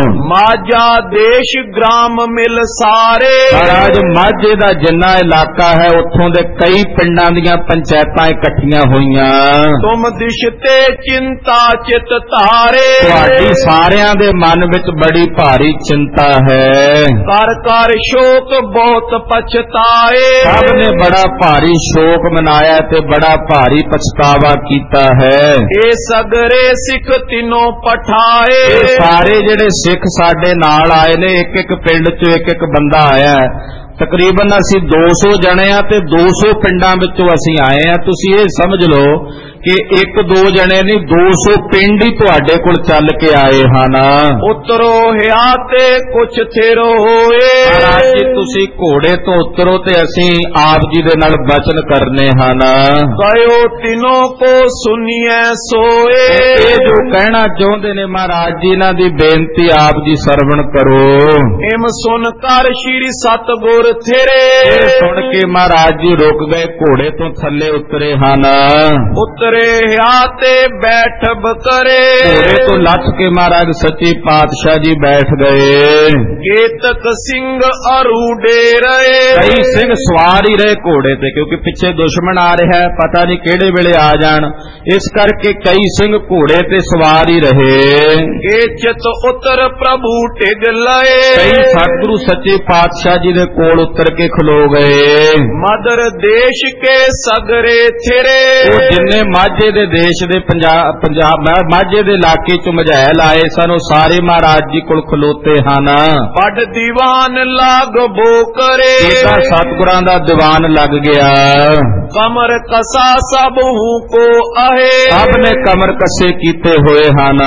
ਮਾਝਾ ਦੇਸ਼ ਗ੍ਰਾਮ ਮਿਲ ਸਾਰੇ। ਮਹਾਰਾਜ ਮਾਝੇ ਦਾ ਜਿੰਨਾ ਇਲਾਕਾ ਹੈ ਉੱਥੋਂ ਦੇ ਕਈ ਪਿੰਡਾਂ ਦੀਆਂ ਪੰਚਾਇਤਾਂ ਇਕੱਠੀਆਂ ਹੋਈਆਂ। ਤੁਮ ਦਿਸ਼ ਤੇ ਚਿੰਤਾ ਚਿਤ ਧਾਰੇ। ਤੁਹਾਡੀ ਸਾਰਿਆਂ ਦੇ ਮਨ ਵਿੱਚ ਬੜੀ ਭਾਰੀ ਚਿੰਤਾ ਹੈ। ਕਰ ਕਰ ਸ਼ੋਕ ਬਹੁਤ ਪਛਤਾਏ। ਸਭ ਨੇ ਬੜਾ ਭਾਰੀ ਸ਼ੋਕ ਮਨਾਇਆ ਤੇ ਬੜਾ ਭਾਰੀ ਪਛਤਾਵਾ ਕੀਤਾ ਹੈ। ਇਹ ਸਗਰੇ ਸਿੱਖ ਤਿਨੋਂ ਪਠਾਏ। ਇਹ ਸਾਰੇ ਜਿਹੜੇ ਸਿੱਖ ਸਾਡੇ ਨਾਲ ਆਏ ਨੇ, ਇੱਕ ਇੱਕ ਪਿੰਡ ਚੋਂ ਇੱਕ ਇੱਕ ਬੰਦਾ ਆਇਆ। ਤਕਰੀਬਨ ਅਸੀਂ 200 ਜਣੇ ਆ ਤੇ 200 ਪਿੰਡਾਂ ਵਿੱਚੋਂ ਅਸੀਂ ਆਏ ਆ। ਤੁਸੀਂ ਇਹ ਸਮਝ ਲਓ ਕਿ ਇੱਕ ਦੋ ਜਣੇ ਨਹੀਂ, 200 ਪਿੰਡ ਹੀ ਤੁਹਾਡੇ ਕੋਲ ਚੱਲ ਕੇ ਆਏ ਹਨ। ਉਤਰੋ ਹਿਆ ਤੇ ਕੁਛ ਥਿਰ ਹੋਏ। ਮਹਾਰਾਜ ਜੀ ਤੁਸੀਂ ਘੋੜੇ ਤੋਂ ਉਤਰੋ ਤੇ ਅਸੀਂ ਆਪ ਜੀ ਦੇ ਨਾਲ ਬਚਨ ਕਰਨੇ ਹਨ। ਗਇਓ ਤਿਨੋਂ ਕੋ ਸੁਨੀਐ ਸੋਏ। ਇਹ ਜੋ ਕਹਿਣਾ ਚਾਹੁੰਦੇ ਨੇ ਮਹਾਰਾਜ ਜੀ, ਇਹਨਾਂ ਦੀ ਬੇਨਤੀ ਆਪ ਜੀ ਸਰਵਣ ਕਰੋ। ਇਮ ਸੁਨ ਕਰ ਸ਼੍ਰੀ ਸਤਿਗੁਰ ਥਿਰੇ। ਇਹ ਸੁਣ ਕੇ ਮਹਾਰਾਜ ਜੀ ਰੁਕ ਗਏ, ਘੋੜੇ ਤੋਂ ਥੱਲੇ ਉਤਰੇ ਹਨ। ਉਤਰੇ ਹਿਆ ਤੇ ਬੈਠ ਬਕਰੇ। ਘੋੜੇ ਤੋਂ ਲੱਥ ਕੇ ਮਹਾਰਾਜ ਸੱਚੇ ਪਾਤਸ਼ਾਹ ਜੀ ਬੈਠ ਗਏ। ਕੇਤਕ ਸਿੰਘ ਅਰੂਡੇ ਰਹੇ। ਕਈ ਸਿੰਘ ਸਵਾਰ ਹੀ ਰਹੇ ਘੋੜੇ ਤੇ, ਕਿਉਂਕਿ ਪਿੱਛੇ ਦੁਸ਼ਮਣ ਆ ਰਿਹਾ, ਪਤਾ ਨਹੀਂ ਕਿਹੜੇ ਵੇਲੇ ਆ ਜਾਣ, ਇਸ ਕਰਕੇ ਕਈ ਸਿੰਘ ਘੋੜੇ ਤੇ ਸਵਾਰ ਹੀ ਰਹੇ। ਇਹ ਚਿਤ ਉਤਰ ਪ੍ਰਭੂ ਟਿਗ ਲਏ। ਕਈ ਸਤਿਗੁਰੂ ਸੱਚੇ ਪਾਤਸ਼ਾਹ ਜੀ ਦੇ ਕੋਲ ਉਤਰ ਕੇ ਖਲੋ ਗਏ। ਮਦਰ ਦੇਸ਼ ਕੇ ਸਗਰੇ ਥਿਰੇ। ਉਹ ਜਿੰਨੇ ਮਾਝੇ ਦੇ ਦੇਸ਼ ਦੇ ਪੰਜਾਬ ਮਾਝੇ ਦੇ ਇਲਾਕੇ ਚ ਮਝੈਲ ਆਏ ਸਨ, ਉਹ ਸਾਰੇ ਮਹਾਰਾਜ ਜੀ ਕੋਲ ਖਲੋਤੇ ਹਨ। ਵੱਡ ਦੀਵਾਨ ਲਾਗ ਬੋ ਕਰੇ। ਇਹਦਾ ਸਤਿਗੁਰਾਂ ਦਾ ਦੀਵਾਨ ਲੱਗ ਗਿਆ। ਕਮਰ ਕਸਾ ਸਭ ਹੂ ਕੋ ਆਹੇ। ਸਭ ਨੇ ਕਮਰ ਕੱਸੇ ਕੀਤੇ ਹੋਏ ਹਨ।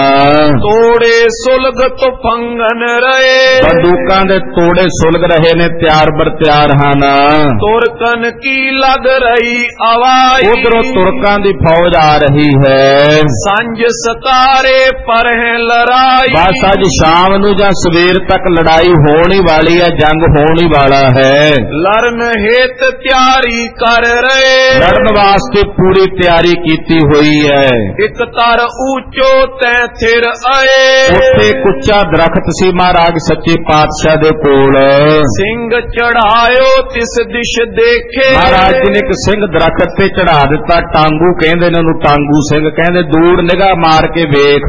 ਤੋੜੇ ਸੁਲਗ ਤੁਫੰਗਨ ਰਹੇ। ਬੰਦੂਕਾਂ ਦੇ ਤੋੜੇ ਸੁਲਗ ਰਹੇ ਨੇ, ਤਿਆਰ ਬਰ ਤਿਆਰ ਹਨ। ਤੁਰਕਨ ਕੀ ਲੱਗ ਰਹੀ ਆਵਾਜ਼। ਉਧਰੋਂ ਤੁਰਕਾਂ ਦੀ ਫੌਜ फौज आ रही है। संज सकारे पर है लड़ाई, बस अज शाम नू जां सवेर तक लड़ाई होनी वाली है, जंग होनी वाला है। लड़न हेत तैयारी कर रहे, लड़न वास्ते पूरी तैयारी कीती हुई है। एक तर ऊंचो तै थिर आए, उत्थे एक उच्चा दरख्त सी महाराज सच्चे पातशाह दे कोल। सिंह चढ़ायो तिस दिश देखे, महाराज जी ने एक सिंह दरख्त ते चढ़ा दिता, टांगू कहंदे ने उहनूं, टांगू सिंह कहंदे। दूर निगाह मार के वेख,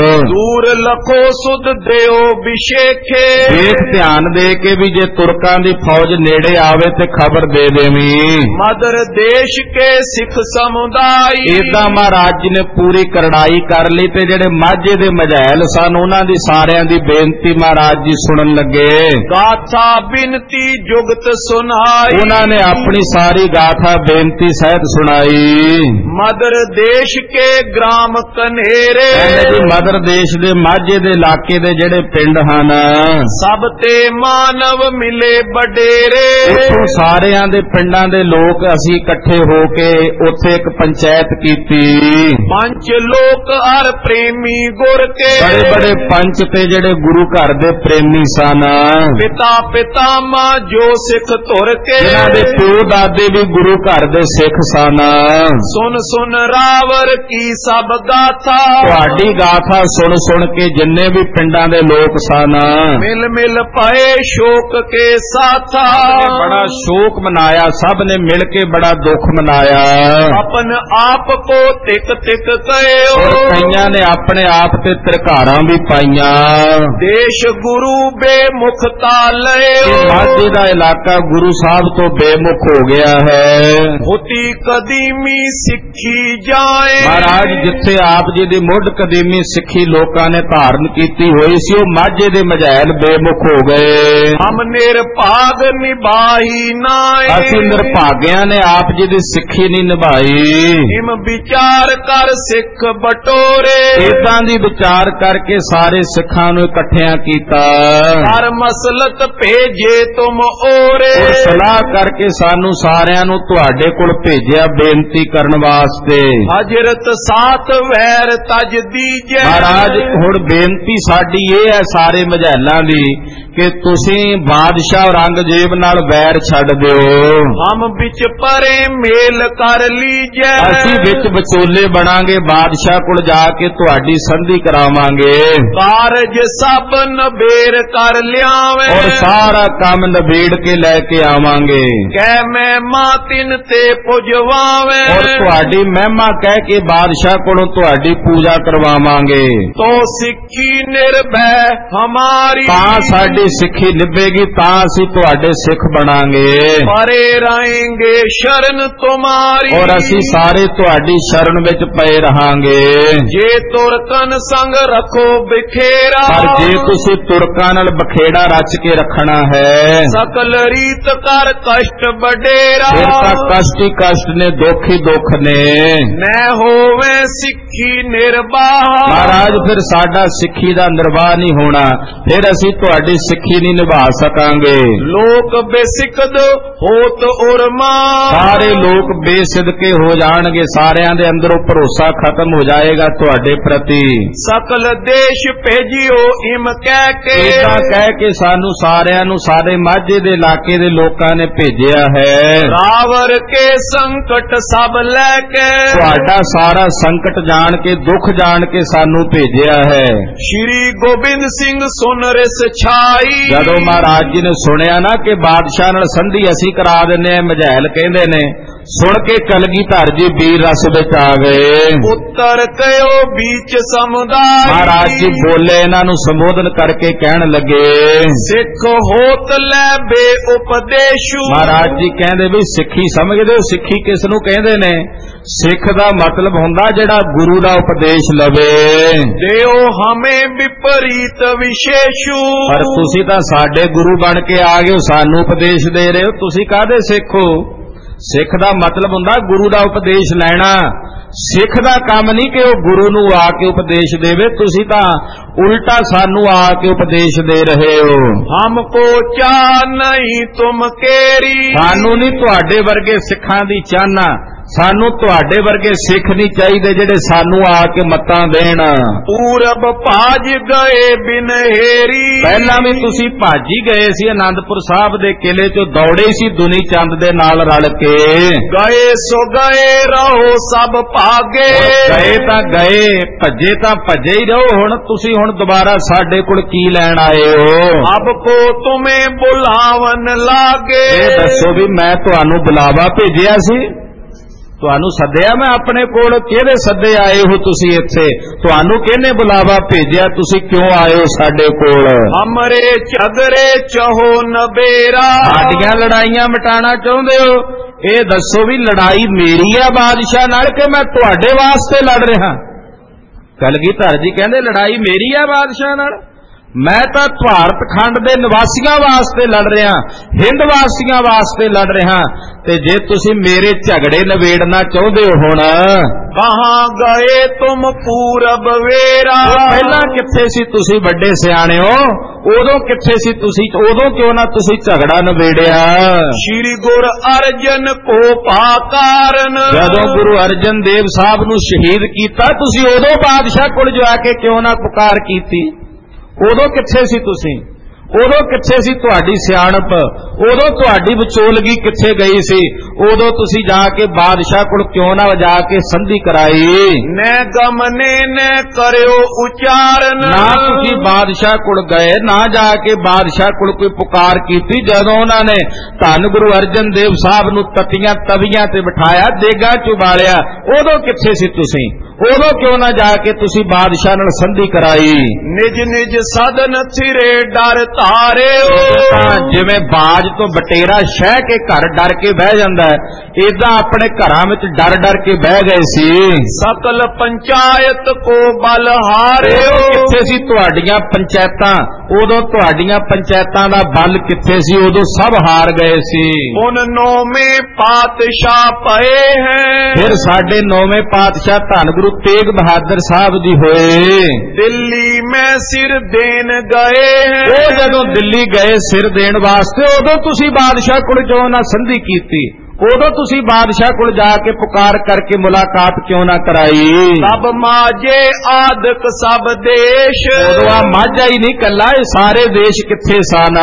दूर लखो सुध देओ विशेखे, वेख ध्यान दे के भी जे तुरकां दी फौज नेड़े आवे ते खबर दे देवीं। मदर देश के सिख समुदाय, इदां महाराज जी ने पूरी करड़ाई कर ली ते जेड़े माझे दे मझैल सन उन्हां दी सारियां दी बेनती महाराज जी सुनन लगे। गाथा बिनती जुगत सुनाई, उन्हां ने अपनी सारी गाथा बेनती सहित सुनाई। मदर देश के ग्राम कनेरे, जी मदर देश दे माझे दे इलाके दे जेड़े पिंड हन, सब ते मानव मिले बडेरे, उत्थों सारियां दे पिंडां दे लोक असीं इकट्ठे हो के उत्थे एक पंचायत कीती। पंच लोक हर प्रेमी गुर के, बड़े बड़े पंच ते जेड़े गुरु घर दे प्रेमी सन, पिता पितामा जो सिख तुर के, जिन्हां दे प्यो दादे भी गुरु घर दे सिख सन। सुन सुन रावर की सब गाथा, तुहाडी गाथा सुन सुन के जिन्ने भी पिंडां दे लोक सन, मिल मिल पाए शोक के साथा, बड़ा शोक मनाया, सब ने मिल के बड़ा दुख मनाया। अपन आप को तिक तिक कयो, और कईयां ने अपने आप ते तिरकारां भी पाईयां। देश गुरु बेमुखता लयो, माझे दा इलाका गुरु साहब तो बेमुख हो गया है। होती कदीमी सिੱਖੀ जाए, महाराज जिथे आप जी दी मुढ़ कदीमी सिੱਖੀ लोकां ने धारण कीती हुई सी, ਉਹ माझे दे मझैल बेमुख हो गए। हम निरभाग निभाई नाए, ਅਸੀਂ ਨਿਰਭਾਗਿਆਂ ਨੇ ਆਪ ਜੀ ਦੀ ਸਿੱਖੀ ਨਹੀਂ ਨਿਭਾਈ। हिम विचार कर सिख बटोरे, ਇਦਾਂ ਦੀ ਵਿਚਾਰ ਕਰਕੇ ਸਾਰੇ ਸਿੱਖਾਂ ਨੂੰ ਇਕੱਠਿਆਂ ਕੀਤਾ। हर मसलत भेजे तुम ओरे, और सलाह करके सानू सारियां नू तुहाडे कोल भेजिया बेनती करन वास्ते। हजरत साथ वैर तज दीजे, महाराज हुण बेनती साडी ये है सारे मझैलां दी कि तुसीं बादशाह औरंगजेब नाल वैर छड्ड दिओ। हम बिच परे मेल कर लीजे, ਅਸੀਂ ਵਿੱਚ ਵਿਚੋਲੇ ਬਣਾਂਗੇ, ਬਾਦਸ਼ਾਹ ਕੋਲ ਜਾ ਕੇ ਤੁਹਾਡੀ ਸੰਧੀ ਕਰਾਵਾਂਗੇ कारज सब नबेर कर लियावे, ਔਰ ਸਾਰਾ ਕੰਮ ਨਿਬੇੜ ਕੇ ਲੈ ਕੇ ਆਵਾਂਗੇ कह मैं मातिन ते पुजवावे, ਔਰ ਤੁਹਾਡੀ ਮਹਿਮਾ ਕਹਿ ਕੇ ਬਾਦਸ਼ਾਹ ਕੋਲੋਂ ਤੁਹਾਡੀ ਪੂਜਾ ਕਰਵਾਵਾਂਗੇ। तो सिक्खी निर्भय हमारी, ਤਾਂ ਸਾਡੀ ਸਿੱਖੀ ਨਿਭੇਗੀ, ਤਾਂ ਅਸੀਂ ਤੁਹਾਡੇ ਸਿੱਖ ਬਣਾਂਗੇ परे रहेंगे शरण तुम्हारी, ਔਰ ਅਸੀਂ ਸਾਰੇ ਤੁਹਾਡੀ ਸ਼ਰਨ ਵਿੱਚ ਪਏ ਰਹਾਂਗੇ। जे तुरकन संग रखो बिखेरा, ਪਰ ਜੇ ਤੁਸੀਂ ਤੁਰਕਾਂ ਨਾਲ ਬਖੇੜਾ ਰਚ ਕੇ ਰੱਖਣਾ ਹੈ सकल रीत कर कष्ट बडेरा, ਫਿਰ ਤਾਂ ਕਸ਼ਟ ਹੀ ਕਸ਼ਟ ਨੇ, ਦੁੱਖ ਹੀ ਦੁੱਖ ਨੇ। न होवे सिक्खी निर्वाह, ਮਹਾਰਾਜ ਫਿਰ ਸਾਡਾ ਸਿੱਖੀ ਦਾ ਨਿਰਵਾਹ ਨਹੀਂ ਹੋਣਾ, ਫਿਰ ਅਸੀਂ ਤੁਹਾਡੀ ਸਿੱਖੀ ਨਹੀਂ ਨਿਭਾ ਸਕਾਂਗੇ। लोक बेसिकद होत उर्मा, ਸਾਰੇ ਲੋਕ ਬੇਸਿਦਕੇ ਹੋ ਜਾਣਗੇ, ਸਾਰਿਆਂ ਦੇ ਅੰਦਰੋਂ ਭਰੋਸਾ ਖਤਮ ਹੋ ਜਾਏਗਾ ਤੁਹਾਡੇ ਪ੍ਰਤੀ। सकल देश भेजियो इम कह के, ਇਦਾਂ ਕਹਿ ਕੇ ਸਾਨੂੰ ਸਾਰਿਆਂ ਨੂੰ ਸਾਡੇ ਮਾਝੇ ਦੇ ਇਲਾਕੇ ਦੇ ਲੋਕਾਂ ਨੇ ਭੇਜਿਆ ਹੈ। रावर के संकट सब लेके, ਤੁਹਾਡਾ ਸਾਰਾ ਸੰਕਟ ਜਾਣ ਕੇ, ਦੁੱਖ ਜਾਣ ਕੇ ਸਾਨੂੰ ਭੇਜਿਆ ਹੈ। श्री गोबिंद सिंह सुन रिस छाई, ਜਦੋਂ ਮਹਾਰਾਜ ਜੀ ਨੇ ਸੁਣਿਆ ਨਾ ਕਿ ਬਾਦਸ਼ਾਹ ਨਾਲ ਸੰਧੀ ਅਸੀਂ ਕਰਾ ਦਿੰਨੇ ਆ, ਮਝੈਲ ਕਹਿੰਦੇ ਨੇ, ਸੁਣ ਕੇ ਕਲਗੀਧਰ ਜੀ ਵੀਰ ਰਸ ਵਿੱਚ ਆ ਗਏ। उत्तर कयो बीच समुदाय, ਮਹਾਰਾਜ ਜੀ ਬੋਲੇ, ਇਹਨਾਂ ਨੂੰ ਸੰਬੋਧਨ ਕਰਕੇ ਕਹਿਣ ਲੱਗੇ, सिख होत ले बे उपदेशु, ਮਹਾਰਾਜ ਜੀ ਕਹਿੰਦੇ ਵੀ ਸਿੱਖੀ ਸਮਝਦੇ ਹੋ? ਸਿੱਖੀ ਕਿਸ ਨੂੰ ਕਹਿੰਦੇ ਨੇ? ਸਿੱਖ ਦਾ ਮਤਲਬ ਹੁੰਦਾ ਜਿਹੜਾ ਗੁਰੂ ਦਾ ਉਪਦੇਸ਼ ਲਵੇ। देओ हमें विपरीत विशेषु, ਪਰ ਤੁਸੀਂ ਤਾਂ ਸਾਡੇ ਗੁਰੂ ਬਣ ਕੇ ਆ ਗਏ ਹੋ, ਸਾਨੂੰ ਉਪਦੇਸ਼ ਦੇ ਰਹੇ ਹੋ, ਤੁਸੀਂ ਕਾਹਦੇ ਸਿੱਖ ਹੋ? ਸਿੱਖ ਦਾ ਮਤਲਬ ਹੁੰਦਾ ਗੁਰੂ ਦਾ ਉਪਦੇਸ਼ ਲੈਣਾ। ਸਿੱਖ ਦਾ ਕੰਮ ਨਹੀਂ ਕਿ ਉਹ ਗੁਰੂ ਨੂੰ ਆ ਕੇ ਉਪਦੇਸ਼ ਦੇਵੇ, ਤੁਸੀਂ ਤਾਂ ਉਲਟਾ ਸਾਨੂੰ ਆ ਕੇ ਉਪਦੇਸ਼ ਦੇ ਰਹੇ ਹੋ। हमको चाह नहीं तुम केरी, ਸਾਨੂੰ ਨਹੀਂ ਤੁਹਾਡੇ ਵਰਗੇ ਸਿੱਖਾਂ ਦੀ ਚਾਹਨਾ, सानू तुहाडे वर्गे सिख नहीं चाहिए जेडे सानू आके मत्तां देण। पूरब भाज गए बिन हेरी, पहला भी तुसी भाजी गए सी आनंदपुर साहब दे किले चो, दौड़े सी दुनी चंद दे नाल रल के। गए सो गए रहो सब भागे, गए तां गए, भजे तां भजे ही रहो। हुण तुसी हुण दोबारा साडे कोल की लैण आए हो? अब को तुम्हें बुलावन लागे, दसो भी मैं तुहानू बुलावा भेजिया सी, तुहानू सद्या मैं अपने कोल, किहदे सद्दे आए हो तुसी इत्थे? तुहानू किहने बुलावा भेजिया? तुसी क्यों आए हो साडे कोल? हमरे झगड़े चहो नबेरा, साडियां लड़ाइयां मिटाना चाहुंदे हो? ये दसो भी लड़ाई मेरी है बादशाह नाल कि मैं तुहाडे वास्ते लड़ रहा? कलगीधर जी कहंदे लड़ाई मेरी है बादशाह नाल, मैं तो भारत खंड दे निवासियों वास्ते लड़ रहा, हिंद वासियों वास्ते लड़ रहा। ते जे तुसी मेरे झगड़े नवेड़ना चाहते हो हुण, कहाँ गए तुम पूरब वेरा, पहला किथे सी तुसी बड़े सियाणे हो, उदों किथे सी तुसी, उदों क्यों ना तुसी झगड़ा नवेड़िया? श्री गुरु अर्जन को पाकारन, जदों गुरु अर्जन देव साहब नू शहीद कीता, तुसी उदों बादशाह कोल जाके क्यों ना पुकार कीती? उदों किथे सी तुसी? उदों किथे सी तुहाडी सियाणप? उदों तुहाडी विचोलगी किथे गई सी? उदों तुसी जाके बादशाह कोल क्यों ना जाके संधि कराई? न गमने न करियो उच्चारण, ना तुसी बादशाह कोल गए, ना जाके बादशाह कोल कोई पुकार कीती। जदों उन्होंने धन गुरु अर्जन देव साहब नू ततियां तवियां ते बिठाया, देगा चुबालिया, उदों किथे सी तुसी? उदों क्यों ना जाके तुसी बादशाह नाल संधि कराई? निज निज सदन थिरे डर तारे, जिवें बाज तो बटेरा शह के घर डर के बह जांदा है, इदां अपने घरां विच डर डर के बह गए सी। सकल पंचायत को बल हारे, किथे सी तुहाडियां पंचायतां? उदों तुहाडियां पंचायतां दा बल किथे सी? उदों सब हार गए सी। उन नौवें पातशाह पए हैं, फिर साडे नौवें पातशाह धन गुरु तेग बहादुर साहब जी होए, दिल्ली में सिर देन गए हैं। वो जदों दिल्ली गए सिर देण वास्ते, उदों तुसी बादशाह कोल क्यों ना संधि कीती? उदों तुसी बादशाह कोल जाके पुकार करके मुलाकात क्यों ना कराई? सब माजे आदक सब देश, उदों माझा ही नहीं कला, सारे देश किथे सन?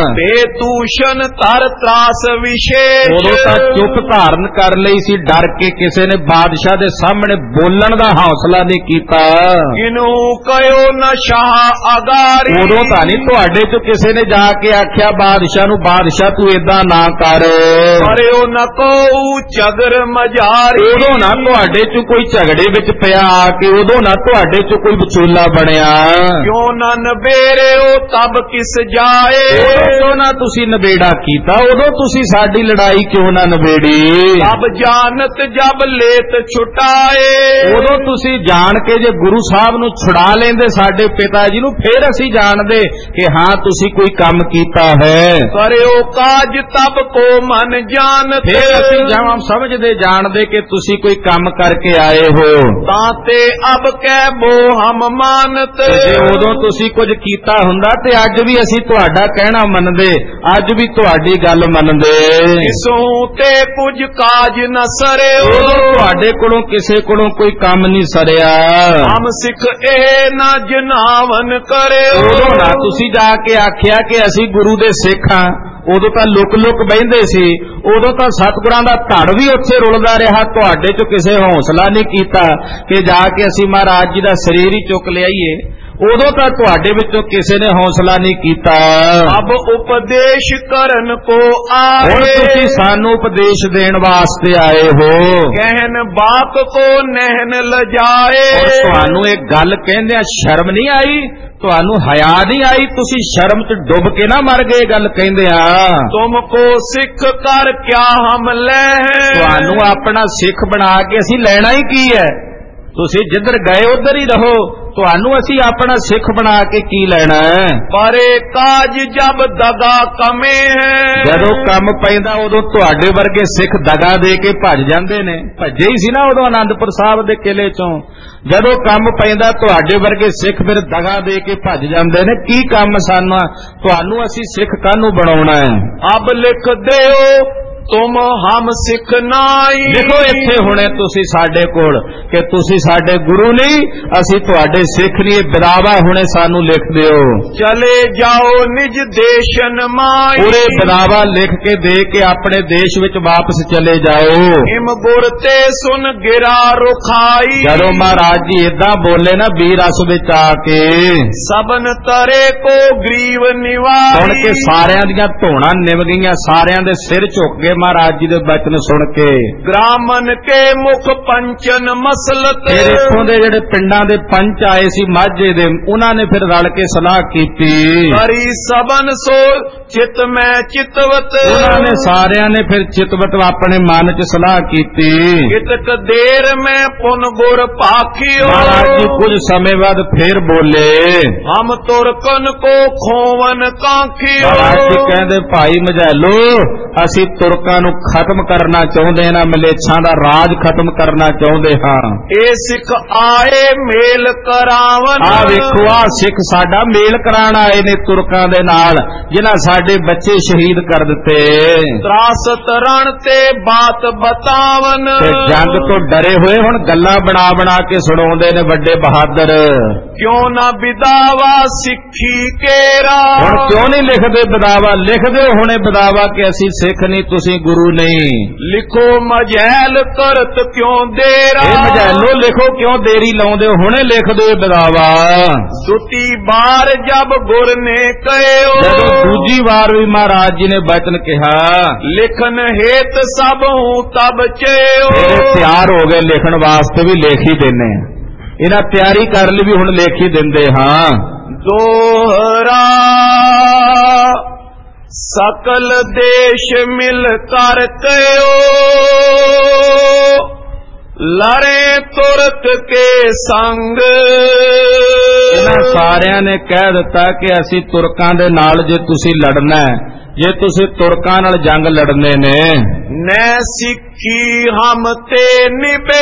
बेतूषण तर त्रास विशेष, उदों तां चुप धारण कर लई सी, डर के किसी ने बादशाह दे सामने बोलण दा हौसला नहीं कीता। किनू कयो न शाह अगारी, उदों तां नहीं तुहाडे चों किसी ने जाके आख्या बादशाह नू, बादशाह तू इदां ना कर, करियो न को झगर मजारी, उदों ना तुहाडे चों कोई झगड़े विच पिया आके, उदों ना तुहाडे चों कोई विचोला बनया। क्यों न नबेरे हो तब किस जाए, क्यों ना तुसी नबेड़ा कीता? उदों तुसी साडी लड़ाई क्यों ना नबेड़ी? तब जानत जब लेत छुटाए, उदों तुसी जान के जे गुरु साहब नू छुड़ा लेंदे साडे पिता जी नू, फिर असी जाणदे कि हां तुसी कोई काम कीता है। करियो काज तब को मन जानत, फिर असी जब समझदे जाणदे कि तुसी कोई काम करके आए हो। ताते अब कै बो हम मानत, जे उदों तुसी कुछ कीता हुंदा ते अज भी असी तुहाडा कहना मनदे, अज भी तुहाडी गल मनदे। किसों ते कुछ काज न सरे, उदों तुहाडे कोलों किसे कोलों कोई काम नहीं सरिया। हम सिख ए न जनावन करे, उदों ना तुसी जाके आख्या कि असी गुरु दे सिख हां। उदों तां लुक लुक बहिंदे सी, उदों तां सतगुरां दा धड़ भी उत्थे रुलदा रहा, तुहाडे चों किसे हौसला नहीं कीता कि जाके असी महाराज जी दा शरीर ही चुक लियाईए। उदों तां तुहाडे विचों किसे ने हौसला नहीं कीता। अब उपदेश करन को आए, हुण तुसी सानू उपदेश देण वास्ते आए हो। कहन बाप को नहन लजाए, तुहानू एक गल कहंदियां शर्म नहीं आई? तुहानू हया नहीं आई? तुसी शर्म च डुब के ना मर गए गल कहंदियां? तुमको सिख कर क्या हम ले हैं, तुहानू अपना सिख बना के असी लेना ही की है? तुसी जिधर गए उधर ही रहो, तुहानू असी अपना सिख बना के की लेना है? परे काज जब दगा कमे है, जदों कम पैंदा उदों तुहाडे वर्गे सिख दगा दे के भज जांदे ने। भजे ही सी ना उदों आनंदपुर साहब दे किले चों, जदों कम पैंदा तुहाडे वर्गे सिख फिर दगा दे के भज जांदे ने। की काम सानू तुहानू असी सिख कानू बनाउणा है? अब लिख दिओ तुम हम सिख नाई। देखो इत्थे हुणे तुसी साडे कोल कि तुसी साडे गुरु नहीं, असी तुहाडे सिख नहीं। बिदावा हुणे सानू लिख दिओ। चले जाओ निज देशन माई। पूरे बिदावा लिख के दे के अपने देश विच वापस चले जाओ। हिम गुर ते सुन गिरा रुखाई। जदों महाराज जी इदां बोले ना बीर रस विच आके, सबन तरे को ग्रीव निवाई। सुन के सारियां दियां धौणां निव गईयां, सारियां दे सिर झुक गए महाराज जी दे वचन सुन के। ग्रामन के मुख पंचन मसलत। फिर इत्थों दे जिहड़े पिंडां दे पंच आए सी माझे दे, उन्हां ने फिर रल के सलाह कीती। करी सबन सो चित में चितवत। उन्हां ने सारियां ने फिर चितवत अपने मन च सलाह कीती। कितक देर में पुन गुर पाखियो। महाराज जी कुछ समय बाद फिर बोले, हम तुरकन को खोवन काखियो। महाराज जी कहंदे भाई मझैलो, असी तुरकां नूं खत्म करना चाहुंदे हां, मलेच्छां दा राज खत्म करना चाहुंदे हां। ए सिख आए मेल करावन। आ वेखो आ सिख साडा मेल कराण आए ने तुरकां दे नाल, जिन्हां साडे बच्चे शहीद कर दिते। त्रासत रण ते बात बतावन। ते जंग तो डरे होए हुण गल्लां बना बना के सुणाउंदे ने वड्डे बहादुर। क्यों ना बिदावा सिखी केरा। हुण क्यों नहीं लिखदे बिदावा? लिख दिओ हुणे बिदावा कि असी सिख नहीं, तुसी गुरु नहीं। लिखो मजैल करत क्यों देरा। ए मझैलो लिखो, क्यों देरी लाउंदे हो? हुणे लिख दो बिदावा। दुती बार जब गुर ने कहो। जदों दूजी बार भी महाराज जी ने वचन कहा, लिखन हेत सब हूं तब चयो। तैयार हो गए लिखण वास्ते, भी लिख ही देने। इन्हां तैयारी कर ली, भी हुण लिख ही दिंदे हां। दोहरा सकल देश मिल कर कयो। लड़े तुरक के संग। इन्हां सारियां ने कह दिता कि असी तुरकां दे नाल जे तुसी लड़ना है, जे तुसी तुरकां नाल जंग लड़ने ने। न सिक्खी हम ते निबे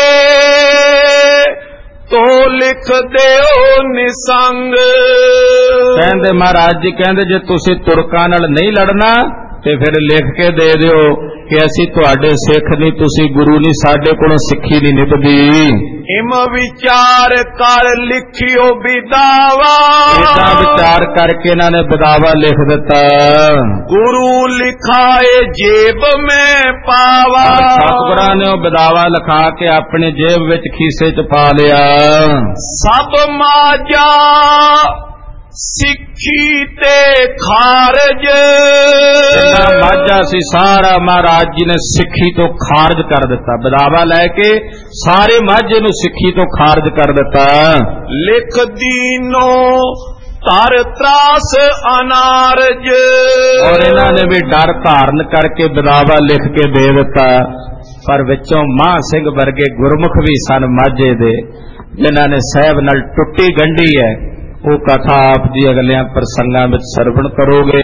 तो लिख देओ निसंग। कहंदे महाराज जी कहंदे जे तुसी तुरकां नाल नहीं लड़ना ते फिर लिख के दे दिओ कि असी तुहाडे सिख नहीं, तुसी गुरु नहीं, साडे कोलों सिक्खी नहीं निभदी। हिम विचार कर लिखियो बिदावा। इतना विचार करके इन्हां ने बिदावा लिख दिता। गुरु लिखाए जेब में पावा। सतगुरां ने वो बिदावा लिखा के अपने जेब विच खीसे च पा लिया। सब माजा सिक्खी ते खारज। माझा सी सारा महाराज जी ने सिक्खी तो खारज कर दिता। बिदावा लैके सारे माझे नूं सिक्खी तो खारज कर दिता। लिख दीनो तर त्रास अनारज। और इन्हां ने भी डर धारण करके बिदावा लिख के दे दिता। पर विचों मां सिंह वर्गे गुरमुख भी सन माझे दे, जिन्हां ने साहिब नाल टुट्टी गंढी है। वो कथा आप जी अगलियां प्रसंगां विच सरवण करोगे।